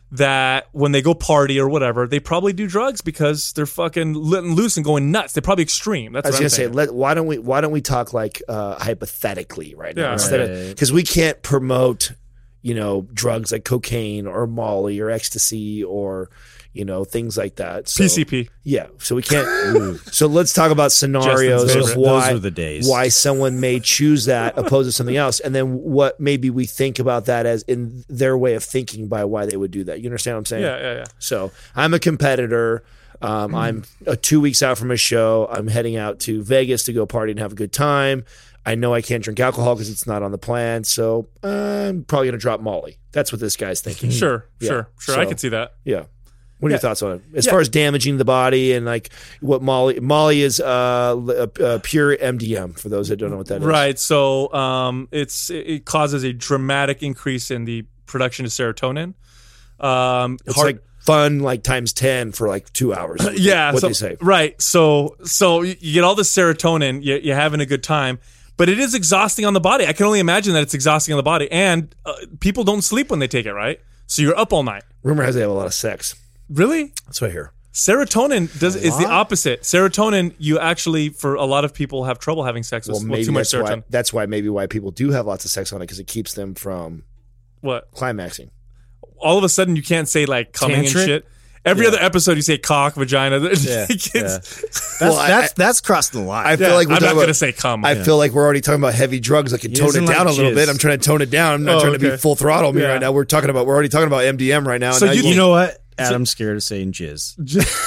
that when they go party or whatever, they probably do drugs because they're fucking letting loose and going nuts. They're probably extreme. That's what I'm saying. Why don't we talk like hypothetically right now instead of, because we can't promote, drugs like cocaine or Molly or ecstasy or things like that. So, PCP. Yeah. So we can't. So let's talk about scenarios of why, those were the days. Why someone may choose that opposed to something else. And then what maybe we think about that as in their way of thinking by why they would do that. You understand what I'm saying? Yeah. So I'm a competitor. I'm 2 weeks out from a show. I'm heading out to Vegas to go party and have a good time. I know I can't drink alcohol because it's not on the plan. So I'm probably going to drop Molly. That's what this guy's thinking. Sure. So, I can see that. Yeah. What are your thoughts on it? As far as damaging the body and like what Molly is a pure MDM for those that don't know what that is. Right. So it causes a dramatic increase in the production of serotonin. It's like fun like times 10 for like 2 hours. What they say. Right. So you get all this serotonin, you're having a good time, but it is exhausting on the body. I can only imagine that it's exhausting on the body, and people don't sleep when they take it, right? So you're up all night. Rumor has they have a lot of sex. Really? That's what I hear. Serotonin is the opposite. Serotonin, you actually, for a lot of people, have trouble having sex with too much serotonin. That's why people do have lots of sex on it, because it keeps them from climaxing. All of a sudden, you can't say like coming and shit. Every other episode, you say cock, vagina. That's crossing the line. I feel like I'm not going to say cum. I feel like we're already talking about heavy drugs. I can tone it down a little bit. I'm trying to tone it down. I'm not trying to be full throttle me right now. We're already talking about MDM right now. So you know what? Adam's scared of saying jizz.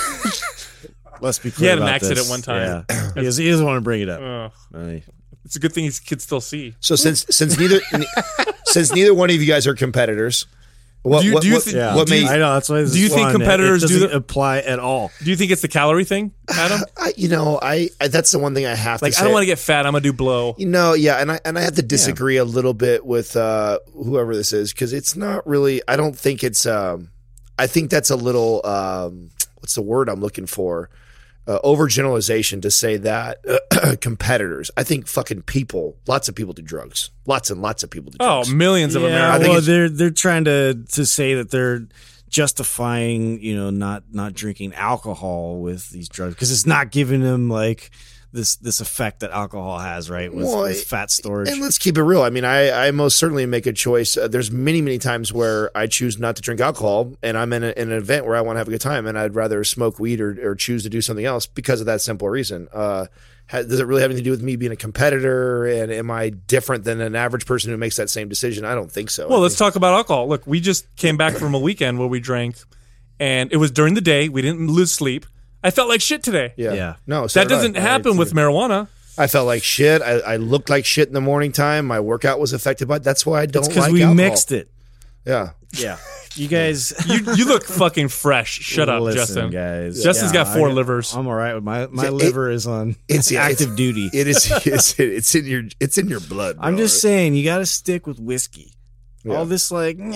Let's be clear. He had an about accident this. one time. Yeah. He doesn't want to bring it up. It's a good thing he could still see. So since neither one of you guys are competitors, what made? I know that's why. Do you think competitors doesn't apply at all? Do you think it's the calorie thing, Adam? I that's the one thing I have to say. I don't want to get fat. I'm gonna do blow. And I have to disagree a little bit with whoever this is, because it's not really. I don't think it's. I think that's a little. What's the word I'm looking for? Overgeneralization to say that competitors. I think fucking lots of people do drugs. Lots and lots of people do drugs. Oh, millions of Americans. Well, they're trying to say that they're justifying, not drinking alcohol with these drugs because it's not giving them like this effect that alcohol has, right? With fat storage. And let's keep it real. I mean, I most certainly make a choice. There's many, many times where I choose not to drink alcohol, and I'm in an event where I want to have a good time, and I'd rather smoke weed or choose to do something else because of that simple reason. Does it really have anything to do with me being a competitor, and am I different than an average person who makes that same decision? I don't think so. Well, let's talk about alcohol. Look, we just came back from a weekend where we drank, and it was during the day. We didn't lose sleep. I felt like shit today. Yeah. No, that doesn't happen with marijuana. I felt like shit. I looked like shit in the morning time. My workout was affected by it. That's why I don't like alcohol. Because we mixed it. Yeah. You guys, you look fucking fresh. Shut up, Justin. Guys. Justin's got 4 livers. I'm all right with my liver is on active duty. It is. It's in your blood. Bro. I'm just saying, you got to stick with whiskey. Yeah. All this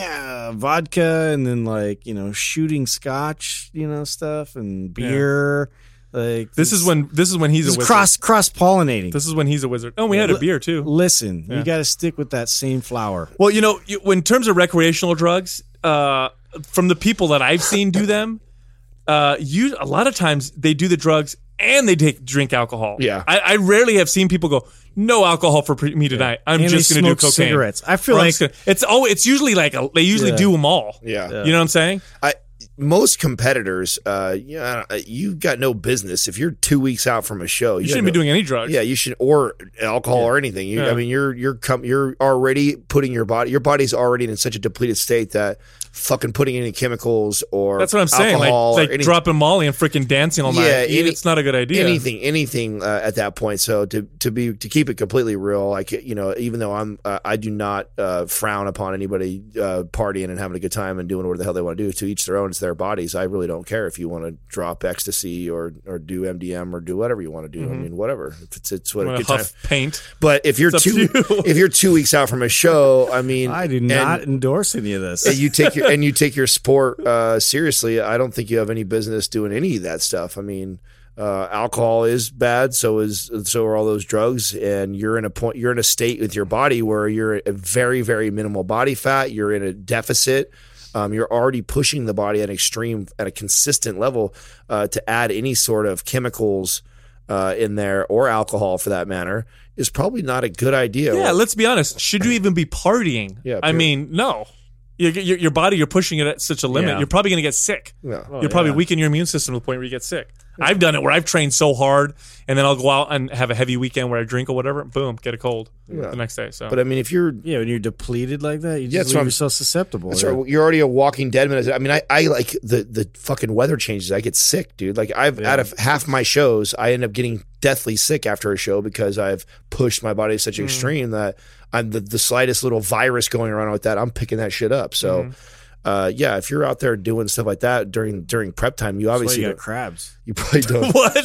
vodka and then shooting scotch, stuff and beer. Like this is when he's a wizard. Cross pollinating. This is when he's a wizard. Oh, we had a beer too. Listen, you got to stick with that same flower. Well, in terms of recreational drugs, from the people that I've seen do them, a lot of times they do the drugs and they drink alcohol. Yeah, I rarely have seen people go, no alcohol for me tonight. I'm just going to do cocaine. Cigarettes. I feel like it's usually they usually do them all. Yeah. You know what I'm saying? Most competitors, you've got no business if you're 2 weeks out from a show. You shouldn't be doing any drugs. Yeah, you should, or alcohol or anything. I mean, you're already putting your body's already in such a depleted state that fucking putting any chemicals or that's what I'm saying. Like dropping Molly and freaking dancing all night. Yeah, it's not a good idea. Anything at that point. So to keep it completely real, like even though I do not frown upon anybody partying and having a good time and doing whatever the hell they want to do. To each their own. It's their bodies. I really don't care if you want to drop ecstasy or do MDM or do whatever you want to do. Mm-hmm. I mean, whatever. It's what a good time. Paint. But if you're if you're 2 weeks out from a show, I mean, I do not endorse any of this. And you take your sport seriously. I don't think you have any business doing any of that stuff. I mean, alcohol is bad. So are all those drugs. And you're in a state with your body where you're at a very, very minimal body fat. You're in a deficit. you're already pushing the body at a consistent level to add any sort of chemicals in there, or alcohol for that matter, is probably not a good idea. Yeah, let's be honest. Should you even be partying? Yeah, I mean, no. Your body, you're pushing it at such a limit. Yeah. You're probably going to get sick. Yeah. You're probably weaken your immune system to the point where you get sick. I've done it where I've trained so hard, and then I'll go out and have a heavy weekend where I drink or whatever. Boom, get a cold the next day. So, But I mean, if you're Yeah, when you're depleted like that, you Yeah, just that's what leave I'm- yourself susceptible. That's yeah. right. You're already a walking dead man. I mean, I like the fucking weather changes. I get sick, dude. Like out of half my shows, I end up getting deathly sick after a show because I've pushed my body to such an extreme that I'm the slightest little virus going around with that, I'm picking that shit up. So, yeah, if you're out there doing stuff like that during prep time, you That's why obviously you got don't- crabs. you probably don't. what?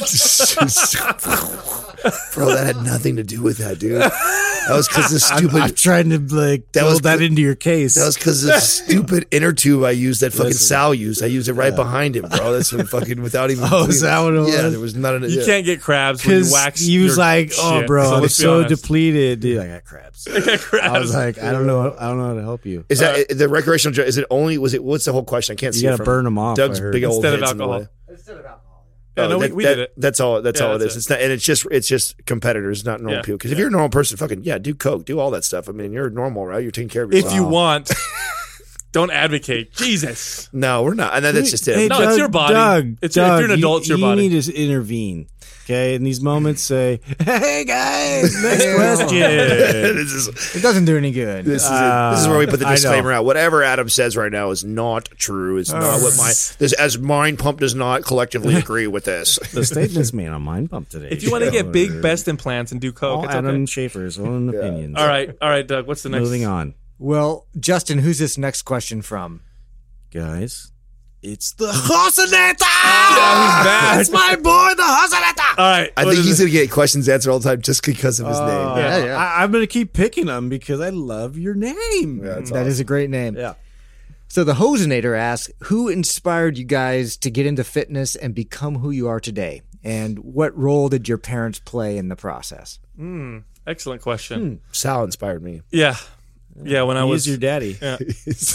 Bro, that had nothing to do with that, dude. That was because the stupid. I'm trying to build that into your case. That was because the stupid inner tube I used that fucking Listen. Sal used. I used it right behind him, bro. That's when fucking without even. Oh, is that what it Yeah, was? there was none of it. You can't get crabs when you Because wax. he was your like, "Oh, shit. bro, I'm let's be so honest. depleted, dude. I got crabs." I got crabs. I was like, I don't know how to help you. Is that the recreational drug? Is it only? Was it? What's the whole question? I can't see. You it got to from burn them off. Doug's I heard. big old Instead of heads in the alcohol. way. Yeah, no, we did it. That's all. That's Yeah, all it that's is. It's not, and it's just competitors, not normal Yeah. people. Because if you're a normal person, fucking do coke, do all that stuff. I mean, you're normal, right? You're taking care of If yourself. you want, don't advocate. Jesus. No, we're not. And that's just it. Hey, No, it's your body. Doug, If you're an adult, it's your body. You need to intervene. Okay, in these moments, say, "Hey guys, next question." this is It doesn't do any good. this is where we put the I know. disclaimer out. Whatever Adam says right now is not true. It's not what as Mind Pump does not collectively agree with this. The statement's made on Mind Pump today. If you want to get big best implants and do coke, all it's Adam okay. Schaefer's own opinions. All right, Doug. What's the next? Moving on, Well, Justin, who's this next question from? guys. It's the Hosaneta! he's back. It's my boy, the Hosaneta! All right. I what think is he's it? going to get questions answered all the time just because of his name. I'm going to keep picking them because I love your name. That is a great name. Yeah. So the Hosinator asks, who inspired you guys to get into fitness and become who you are today? And what role did your parents play in the process? Excellent question. Sal inspired me. Yeah. Yeah, when I He was is your daddy. God. God.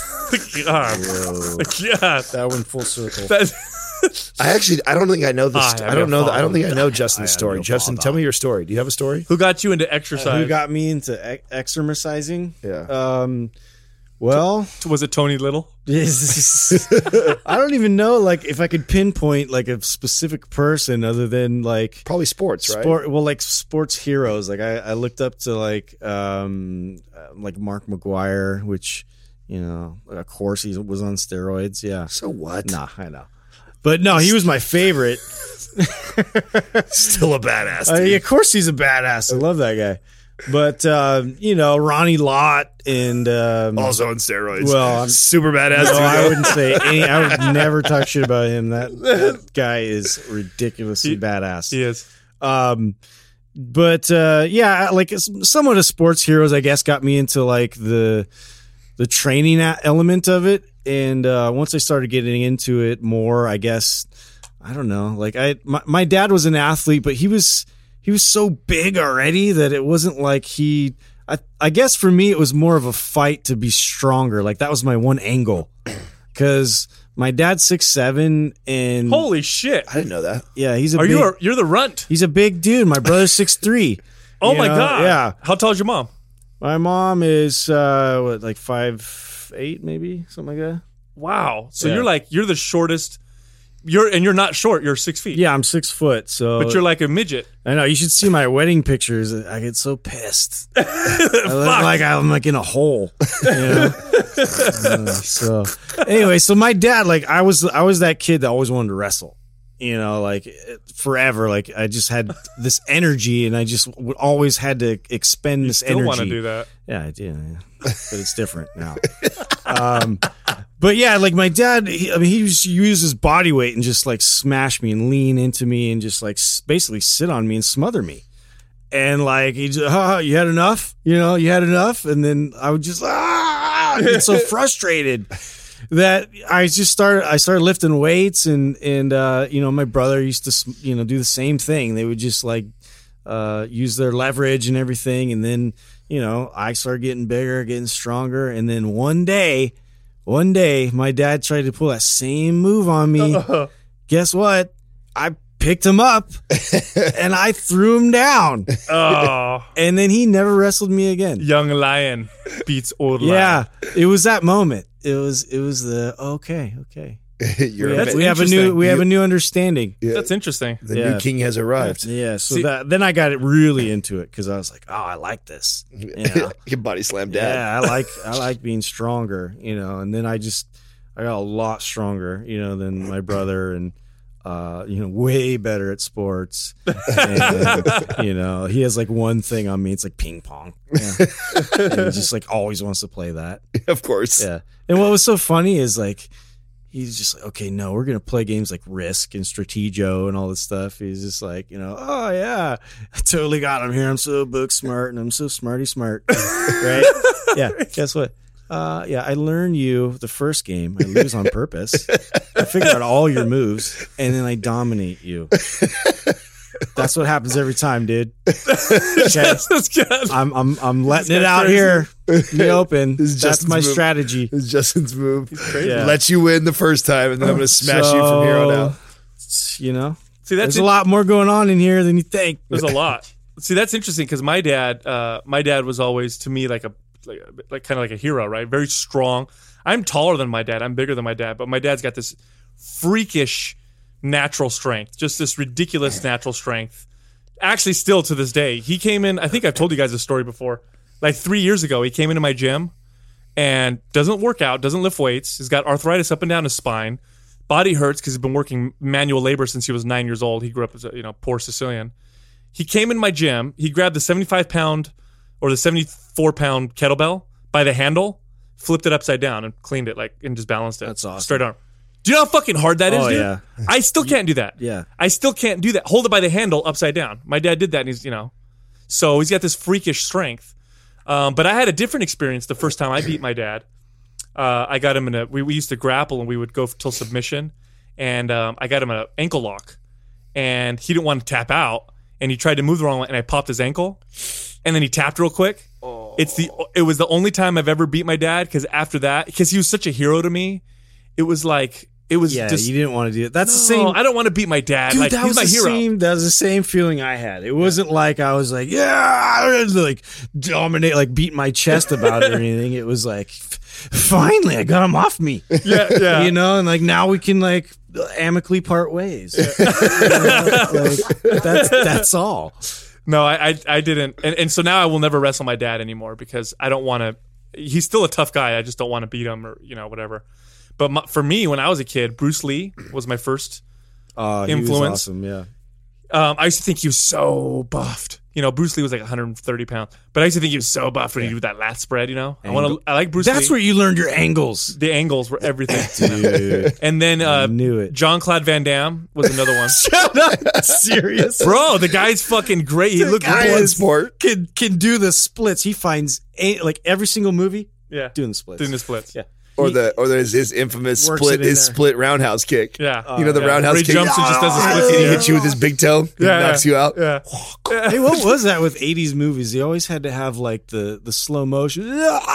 That went full circle. I don't think I know this. I have I don't no know. I don't think I know I Justin's have story. no Justin, father. tell me your story. Do you have a story? Who got you into exercise? Who got me into exercising? Yeah. Well, Was it Tony Little? I don't even know like if I could pinpoint like a specific person other than like Probably sports, right? like sports heroes. Like I looked up to like Mark McGuire, which of course he was on steroids. Yeah. So what? Nah, I know. But no, he was my favorite. Still a badass. Dude. Of course he's a badass. I love that guy. But Ronnie Lott and Also on steroids. Well, I'm super badass. no, dude. I wouldn't say any. I would never talk shit about him. That guy is ridiculously badass. He is. But like somewhat of sports heroes, I guess, got me into like the training element of it. And once I started getting into it more, I guess, I don't know. Like my dad was an athlete, but he was so big already that it wasn't like I guess for me, it was more of a fight to be stronger. Like that was my one angle. Cause my dad's 6'7" and Holy shit. I didn't know that. yeah, he's You're the runt. he's a big dude. My brother's 6'3". Oh You my know? God. Yeah. How tall is your mom? My mom is like 5'8", maybe something like that. Wow. So Yeah. you're the shortest. You're not short. You're 6 feet. Yeah, I'm 6 foot. So, But you're like a midget. I know you should see my wedding pictures. I get so pissed. I look like I'm like in a hole. You know? So anyway, so my dad, like I was that kid that always wanted to wrestle. Like forever. Like I just had this energy, and I just always had to expend this Still energy. want to do that. Yeah, I do. Yeah. But it's different now. But yeah, like my dad, he used to use his body weight and just like smash me and lean into me and just like basically sit on me and smother me. And like he just, you had enough, you had enough, and then I would just get so frustrated that I started lifting weights and my brother used to do the same thing. They would just like use their leverage and everything, and then I started getting bigger, getting stronger, and then one day One day, my dad tried to pull that same move on me. Guess what? I picked him up and I threw him down. Oh. And then he never wrestled me again. Young lion beats old lion. Yeah, it was that moment. It was the okay. We have a new understanding. Yeah. That's interesting. The new king has arrived. Yeah, so then I got it really into it because I was like, oh, I like this. You know? Your body slam dad. Yeah, I like being stronger, and then I got a lot stronger, than my brother and way better at sports. And, he has like one thing on me. It's like ping pong. Yeah. And he just like always wants to play that. Of course. Yeah. And what was so funny is like, he's just like, okay, no, we're going to play games like Risk and Strategio and all this stuff. He's just like, oh yeah, I totally got him here. I'm so book smart and I'm so smarty smart. Right? Yeah. Guess what? I learn you the first game. I lose on purpose. I figure out all your moves, and then I dominate you. That's what happens every time, dude. Okay? I'm letting it out here in the open. That's my strategy. It's Justin's move. Let you win the first time, and then I'm going to smash you from here on out. See, there's a lot more going on in here than you think. There's a lot. See, that's interesting because my dad was always to me like kind of like a hero, right? Very strong. I'm taller than my dad. I'm bigger than my dad, but my dad's got this freakish natural strength, just this ridiculous natural strength. Actually, still to this day, he came in. I think I've told you guys this story before. Like 3 years ago, he came into my gym and doesn't work out, doesn't lift weights. He's got arthritis up and down his spine. Body hurts because he's been working manual labor since he was 9 years old. He grew up as a poor Sicilian. He came in my gym. He grabbed the 75-pound or the 74-pound kettlebell by the handle, flipped it upside down, and cleaned it and just balanced it. That's awesome. Straight arm. Do you know how fucking hard that is, dude? Yeah. I still can't do that. Yeah. I still can't do that. Hold it by the handle upside down. My dad did that, and he's, so he's got this freakish strength. But I had a different experience the first time I beat my dad. I got him we used to grapple, and we would go till submission, and I got him an ankle lock, and he didn't want to tap out, and he tried to move the wrong way, and I popped his ankle, and then he tapped real quick. Oh. It was the only time I've ever beat my dad, because after that, because he was such a hero to me, it was like, it was just, you didn't want to do it. That's the same. I don't want to beat my dad. Dude, he's my hero. That was the same feeling I had. It wasn't like I was like, dominate, like beat my chest about it or anything. It was like, finally, I got him off me. Yeah. And like now we can like amicably part ways. That's all. No, I didn't. And so now I will never wrestle my dad anymore because I don't want to. He's still a tough guy. I just don't want to beat him or, whatever. But for me, when I was a kid, Bruce Lee was my first influence. He was awesome, yeah. I used to think he was so buffed. BruceLee was like 130 pounds. But I used to think he was so buffed when he did that lat spread, I like Bruce Lee. That's where you learned your angles. The angles were everything. Dude. And then I knew it. Jean-Claude Van Damme was another one. Shut up. Serious? Bro, the guy's fucking great. He looked good. Sport. Can do the splits. He finds every single movie doing the splits. Doing the splits. Yeah. Or there's his infamous split roundhouse kick. Yeah. The roundhouse kick. He jumps and just does a split. He hits you with his big toe. He knocks you out. Yeah. Hey, what was that with 80s movies? They always had to have like the slow motion. Like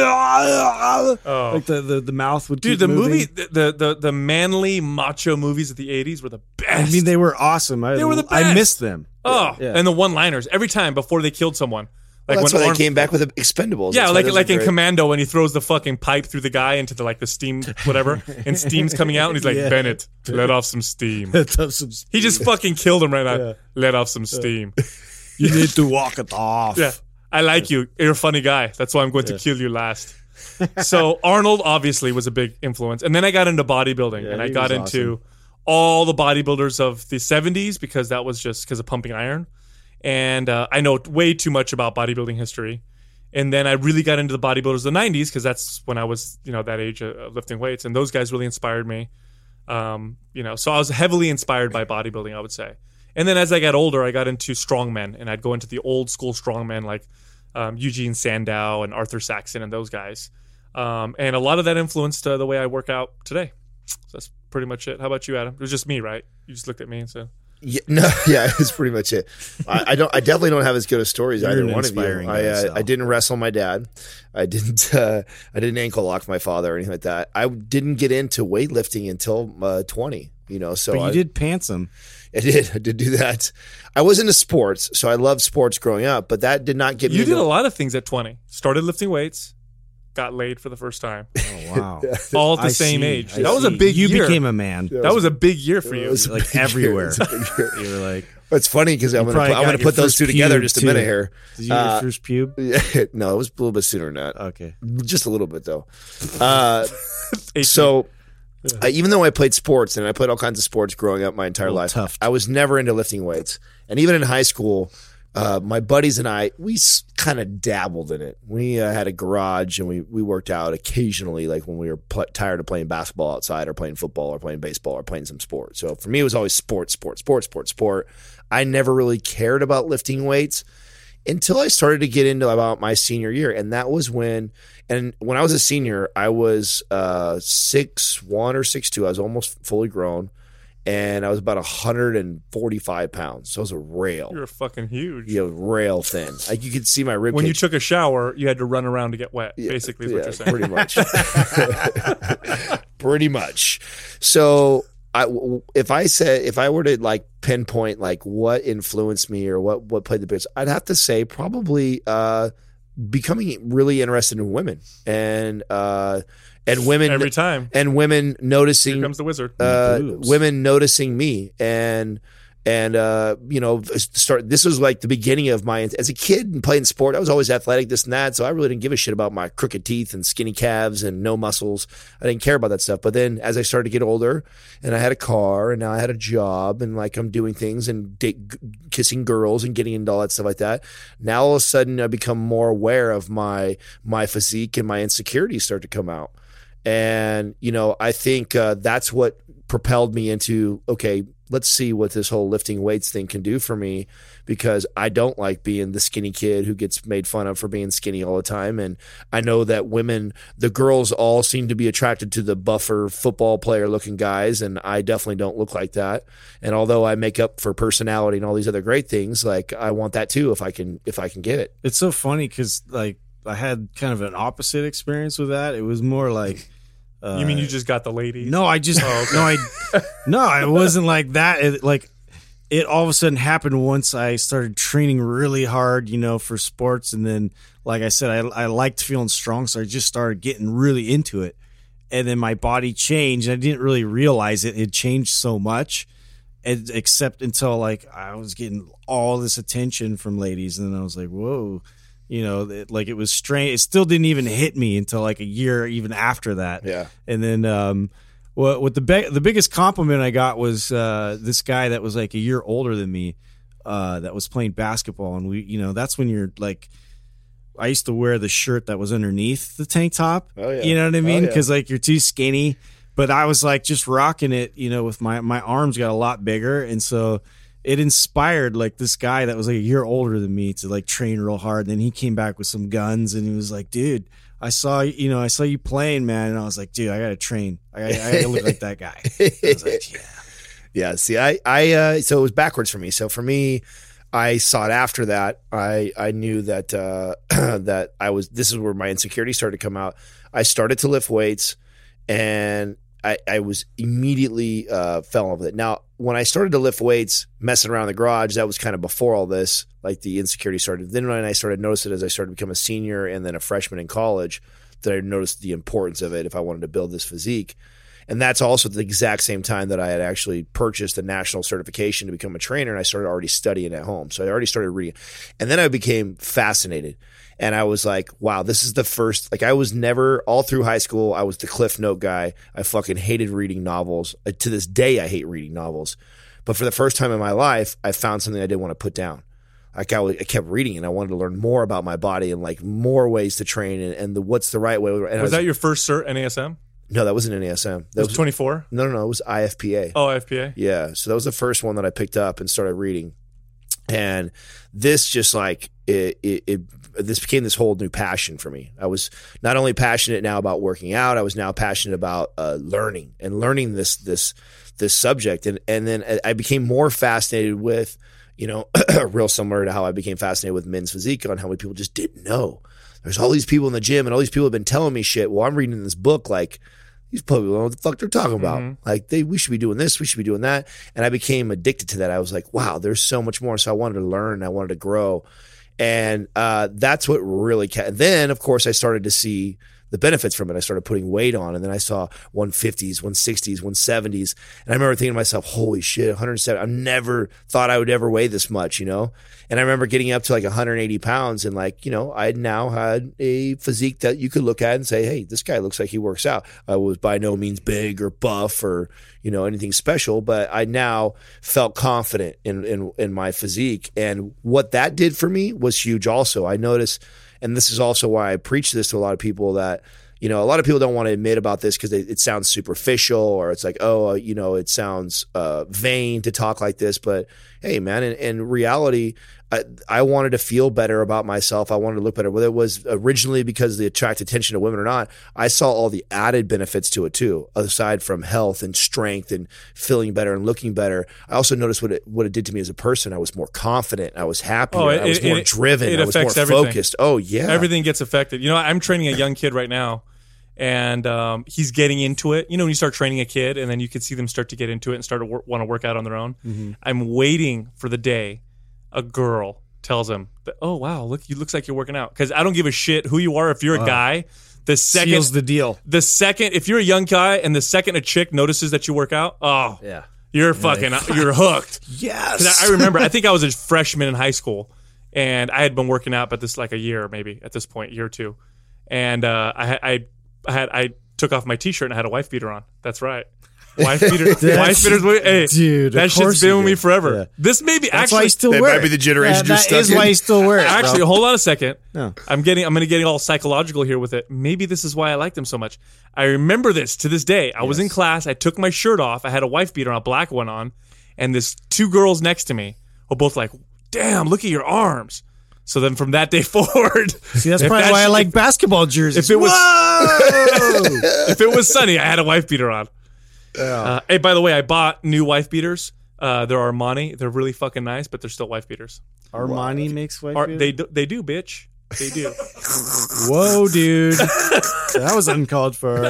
the mouth would keep moving. The manly macho movies of the 80s were the best. I mean, they were awesome. They were the best. I missed them. Oh, yeah. And the one-liners every time before they killed someone. Like that's why they came back with the Expendables. Yeah, like in Commando when he throws the fucking pipe through the guy into the steam whatever, and steam's coming out, and he's like, Bennett, let off some steam. He just fucking killed him right now. Yeah. Let off some steam. You need to walk it off. Yeah, I like you. You're a funny guy. That's why I'm going to kill you last. So Arnold obviously was a big influence, and then I got into bodybuilding, and I got into all the bodybuilders of the 70s because that was just because of Pumping Iron. And I know way too much about bodybuilding history. And then I really got into the bodybuilders of the 90s because that's when I was, that age of lifting weights. And those guys really inspired me. So I was heavily inspired by bodybuilding, I would say. And then as I got older, I got into strongmen. And I'd go into the old school strongmen like Eugene Sandow and Arthur Saxon and those guys. And a lot of that influenced the way I work out today. So that's pretty much it. How about you, Adam? It was just me, right? You just looked at me and said... It's pretty much it. I definitely don't have as good of stories as either one of you. I didn't wrestle my dad. I didn't ankle lock my father or anything like that. I didn't get into weightlifting until 20. So but you did pants him. I did do that. I was into sports, so I loved sports growing up, but that did not get me. You did a lot of things at 20. Started lifting weights, got laid for the first time. Oh, wow. All at the same age. That was a big year. You became a man. That was a big year for you. Like everywhere. You were like... It's funny because I'm going to put those two together in just a minute here. Did you get your first pube? No, it was a little bit sooner than that. Okay. Just a little bit, though. So... even though I played sports and I played all kinds of sports growing up my entire life, I was never into lifting weights. And even in high school, my buddies and I, we kind of dabbled in it. We had a garage and we worked out occasionally, like when we were tired of playing basketball outside or playing football or playing baseball or playing some sport. So for me, it was always sport. I never really cared about lifting weights until I started to get into about my senior year. And that was when I was a senior, I was 6'1" or 6'2". I was almost fully grown. And I was about 145 pounds. So I was a rail. You were fucking huge. Yeah, rail thin. Like you could see my rib When cage. you took a shower, you had to run around to get wet, basically is what you're saying. Pretty much. Pretty much. So if I were to like pinpoint like what influenced me or what played the biggest, I'd have to say probably becoming really interested in women and women every time and women noticing. Here comes the wizard. Women noticing me and this was like the beginning of my, as a kid and playing sport, I was always athletic, this and that. So I really didn't give a shit about my crooked teeth and skinny calves and no muscles. I didn't care about that stuff. But then as I started to get older and I had a car and now I had a job and like I'm doing things and kissing girls and getting into all that stuff like that. Now all of a sudden I become more aware of my physique and my insecurities start to come out. And, I think that's what propelled me into, okay, let's see what this whole lifting weights thing can do for me, because I don't like being the skinny kid who gets made fun of for being skinny all the time. And I know that the girls all seem to be attracted to the buffer football player looking guys. And I definitely don't look like that. And although I make up for personality and all these other great things, like I want that too, if I can get it. It's so funny because like I had kind of an opposite experience with that. It was more like, you mean you just got the ladies? No, I just no, it wasn't like that. It all of a sudden happened once I started training really hard, for sports, and then, like I said, I liked feeling strong, so I just started getting really into it, and then my body changed. I didn't really realize it changed so much, except until like I was getting all this attention from ladies, and then I was like, whoa. It was strange. It still didn't even hit me until like a year even after that. Yeah. And then what the biggest compliment I got was this guy that was like a year older than me that was playing basketball. And we, that's when you're like, I used to wear the shirt that was underneath the tank top. Oh, yeah. You know what I mean? Because like you're too skinny. But I was like just rocking it, with my arms got a lot bigger. And so it inspired like this guy that was like a year older than me to like train real hard. And then he came back with some guns and he was like, dude, I saw you playing, man. And I was like, dude, I got to train. I got to look like that guy. I was like, yeah. Yeah. See, I so it was backwards for me. So for me, I sought after that. I knew that, this is where my insecurity started to come out. I started to lift weights and I was immediately fell in love with it. Now, when I started to lift weights, messing around in the garage, that was kind of before all this, like the insecurity started. Then when I started to notice it as I started to become a senior and then a freshman in college, that I noticed the importance of it if I wanted to build this physique. And that's also the exact same time that I had actually purchased a national certification to become a trainer, and I started already studying at home. So I already started reading. And then I became fascinated. And I was like, wow, this is the first, like I was never, all through high school, I was the Cliff Note guy. I fucking hated reading novels. To this day, I hate reading novels. But for the first time in my life, I found something I didn't want to put down. Like I kept reading and I wanted to learn more about my body and like more ways to train and what's the right way. And was that your first cert, NASM? No, that wasn't NASM. That was 24? No, it was IFPA. Oh, IFPA? Yeah. So that was the first one that I picked up and started reading. And this just like, this became this whole new passion for me. I was not only passionate now about working out, I was now passionate about learning this this subject. And then I became more fascinated with, real similar to how I became fascinated with men's physique, on how many people just didn't know. There's all these people in the gym and all these people have been telling me shit. Well, I'm reading this book, like, these people don't know what the fuck they're talking about. Mm-hmm. Like, we should be doing this, we should be doing that. And I became addicted to that. I was like, wow, there's so much more. So I wanted to learn, I wanted to grow. And that's what really then, of course, I started to see the benefits from it. I started putting weight on, and then I saw 150s, 160s, 170s. And I remember thinking to myself, holy shit, 170. I never thought I would ever weigh this much, And I remember getting up to like 180 pounds, and like, I now had a physique that you could look at and say, hey, this guy looks like he works out. I was by no means big or buff or, anything special, but I now felt confident in my physique. And what that did for me was huge also. I noticed, and this is also why I preach this to a lot of people, that, a lot of people don't want to admit about this because it sounds superficial, or it's like, it sounds vain to talk like this. But hey, man, in reality, I wanted to feel better about myself. I wanted to look better. Whether it was originally because they attract attention to women or not, I saw all the added benefits to it too, aside from health and strength and feeling better and looking better. I also noticed what it did to me as a person. I was more confident. I was happier. I was more driven. I was more focused. Oh, yeah. Everything gets affected. I'm training a young kid right now, and he's getting into it. When you start training a kid and then you can see them start to get into it and start to want to work out on their own. Mm-hmm. I'm waiting for the day a girl tells him, oh, wow, look, you looks like you're working out. Because I don't give a shit who you are. If you're a guy, the second seals the deal. The second, if you're a young guy and the second a chick notices that you work out, you're fucking, you're hooked. Yes. I remember, I think I was a freshman in high school, and I had been working out, but this like a year maybe at this point, year or two, and I took off my t-shirt and I had a wife beater on. That's right. Wife beaters. Hey, dude, that shit's been with me forever. Yeah. This may be That's actually. Why he still that wear might be the generation you're stuck That is why he still wears. Actually, hold on a second. No. I'm going to get all psychological here with it. Maybe this is why I liked him so much. I remember this to this day. I was in class. I took my shirt off. I had a wife beater on, a black one on, and this two girls next to me were both like, "Damn, look at your arms." So then from that day forward, see, that's probably why I like basketball jerseys. If it was sunny, I had a wife beater on. Yeah. Hey, by the way, I bought new wife beaters. They're Armani. They're really fucking nice, but they're still wife beaters. Armani makes wife beaters? They do, bitch. They do. Whoa, dude. That was uncalled for.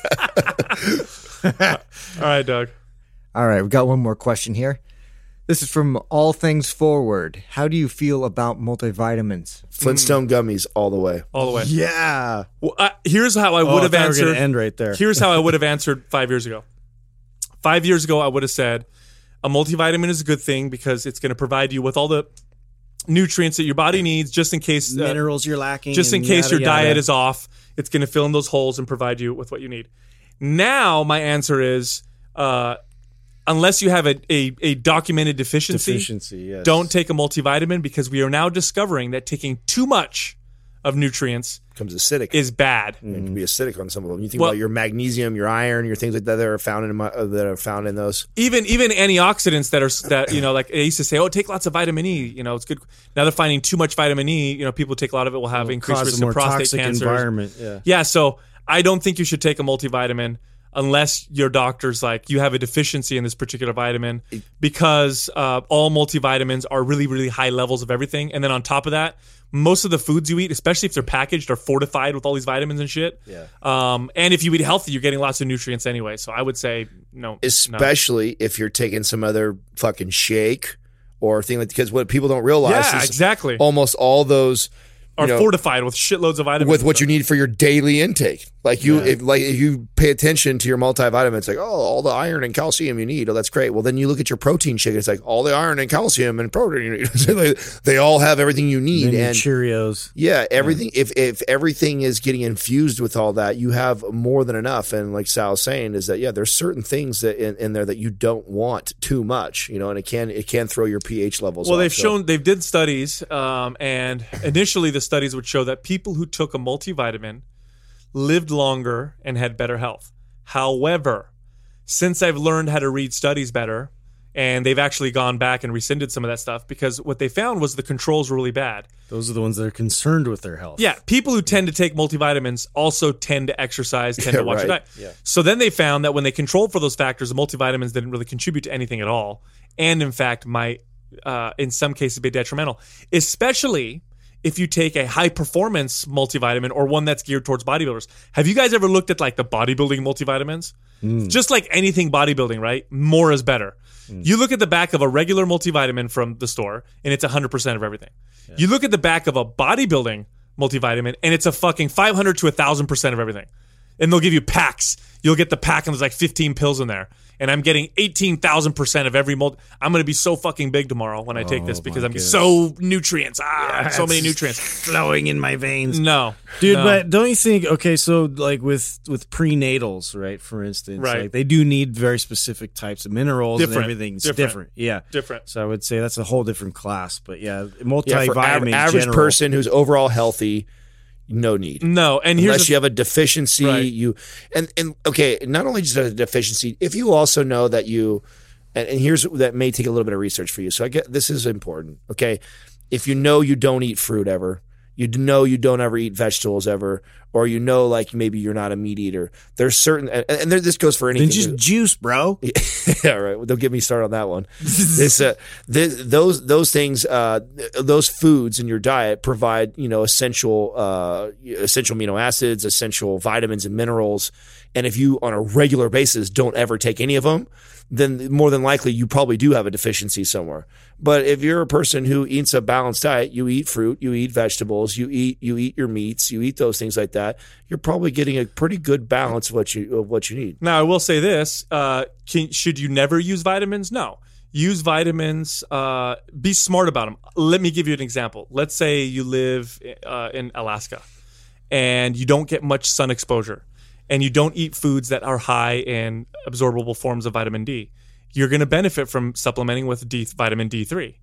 All right, Doug. All right, we've got one more question here. This is from All Things Forward. How do you feel about multivitamins? Flintstone gummies all the way. All the way. Yeah. Well, here's how I would have answered. We're gonna end right there. Here's how I would have answered 5 years ago. 5 years ago, I would have said a multivitamin is a good thing because it's going to provide you with all the nutrients that your body needs, just in case minerals you're lacking, just in case your diet is off. It's going to fill in those holes and provide you with what you need. Now, my answer is. Unless you have a documented deficiency, yes. Don't take a multivitamin, because we are now discovering that taking too much of nutrients becomes acidic. Is bad. It can be acidic on some of them. You think about your magnesium, your iron, your things like that that are found in those. Even antioxidants that like they used to say, take lots of vitamin E. It's good. Now they're finding too much vitamin E. People take a lot of it will have increased risk of prostate cancer. Environment. Yeah. So I don't think you should take a multivitamin unless your doctor's like, you have a deficiency in this particular vitamin, because all multivitamins are really, really high levels of everything. And then on top of that, most of the foods you eat, especially if they're packaged, are fortified with all these vitamins and shit. Yeah. And if you eat healthy, you're getting lots of nutrients anyway. So I would say no. Especially if you're taking some other fucking shake or thing like, because what people don't realize is exactly. Almost all those are fortified with shitloads of vitamins. With what you need for your daily intake. Like if you pay attention to your multivitamin, it's like, all the iron and calcium you need. Oh, that's great. Well, then you look at your protein shake, it's like all the iron and calcium and protein you need. They all have everything you need. And Cheerios. Yeah, everything. Yeah. If everything is getting infused with all that, you have more than enough. And like Sal's saying is that, there's certain things that in there that you don't want too much, and it can throw your pH levels off. Well, they did studies, and initially the studies would show that people who took a multivitamin lived longer and had better health. However, since I've learned how to read studies better And they've actually gone back and rescinded some of that stuff because what they found was the controls were really bad. Those are the ones that are concerned with their health. Yeah, people who tend to take multivitamins also tend to exercise, tend to watch their diet. Yeah. So then they found that when they controlled for those factors, the multivitamins didn't really contribute to anything at all, and in fact might, in some cases, be detrimental, especially if you take a high-performance multivitamin or one that's geared towards bodybuilders. Have you guys ever looked at like the bodybuilding multivitamins? Just like anything bodybuilding, right? More is better. You look at the back of a regular multivitamin from the store, and it's 100% of everything. Yeah. You look at the back of a bodybuilding multivitamin, and it's a fucking 500 to 1,000% of everything. And they'll give you packs. You'll get the pack, and there's like 15 pills in there. And I'm getting 18,000% of every I'm going to be so fucking big tomorrow when I take this because I'm so nutrients. So many nutrients flowing in my veins. No, dude. No. But don't you think? Okay, so like with prenatals, right? For instance, like they do need very specific types of minerals and everything's different. Yeah, different. So I would say that's a whole different class. But yeah, multivitamin. Average person who's overall healthy. No need. No, and unless you have a deficiency, okay, not only just a deficiency, if you also know that and here's that may take a little bit of research for you. So I get this is important. Okay, if you know you don't eat fruit ever, you know you don't ever eat vegetables ever, or you know like maybe you're not a meat eater. There's certain and this goes for anything. Then just juice, bro. Yeah, right. Well, don't get me started on that one. Those things, those foods in your diet provide essential amino acids, essential vitamins and minerals. And if you on a regular basis don't ever take any of them, then more than likely you probably do have a deficiency somewhere. But if you're a person who eats a balanced diet, you eat fruit, you eat vegetables, you eat your meats, you eat those things like that, you're probably getting a pretty good balance of what you need. Now, I will say this, should you never use vitamins? No. Use vitamins, be smart about them. Let me give you an example. Let's say you live in Alaska and you don't get much sun exposure and you don't eat foods that are high in absorbable forms of vitamin D. You're going to benefit from supplementing with vitamin D3.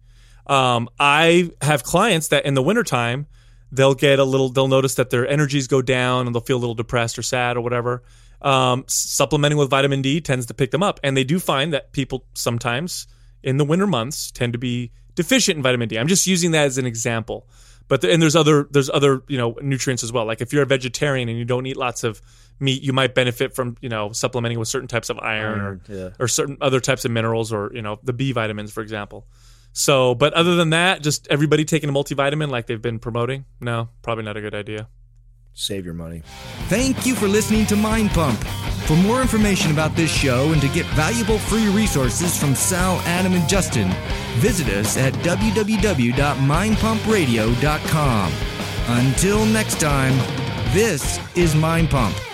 I have clients that in the wintertime, they'll notice that their energies go down and they'll feel a little depressed or sad or whatever. Supplementing with vitamin D tends to pick them up. And they do find that people sometimes in the winter months tend to be deficient in vitamin D. I'm just using that as an example. But there's other nutrients as well. Like if you're a vegetarian and you don't eat lots of meat, you might benefit from supplementing with certain types of iron or certain other types of minerals or the B vitamins, for example. So, but other than that, just everybody taking a multivitamin like they've been promoting, no, probably not a good idea. Save your money. Thank you for listening to Mind Pump. For more information about this show and to get valuable free resources from Sal, Adam, and Justin, visit us at www.mindpumpradio.com. Until next time, this is Mind Pump.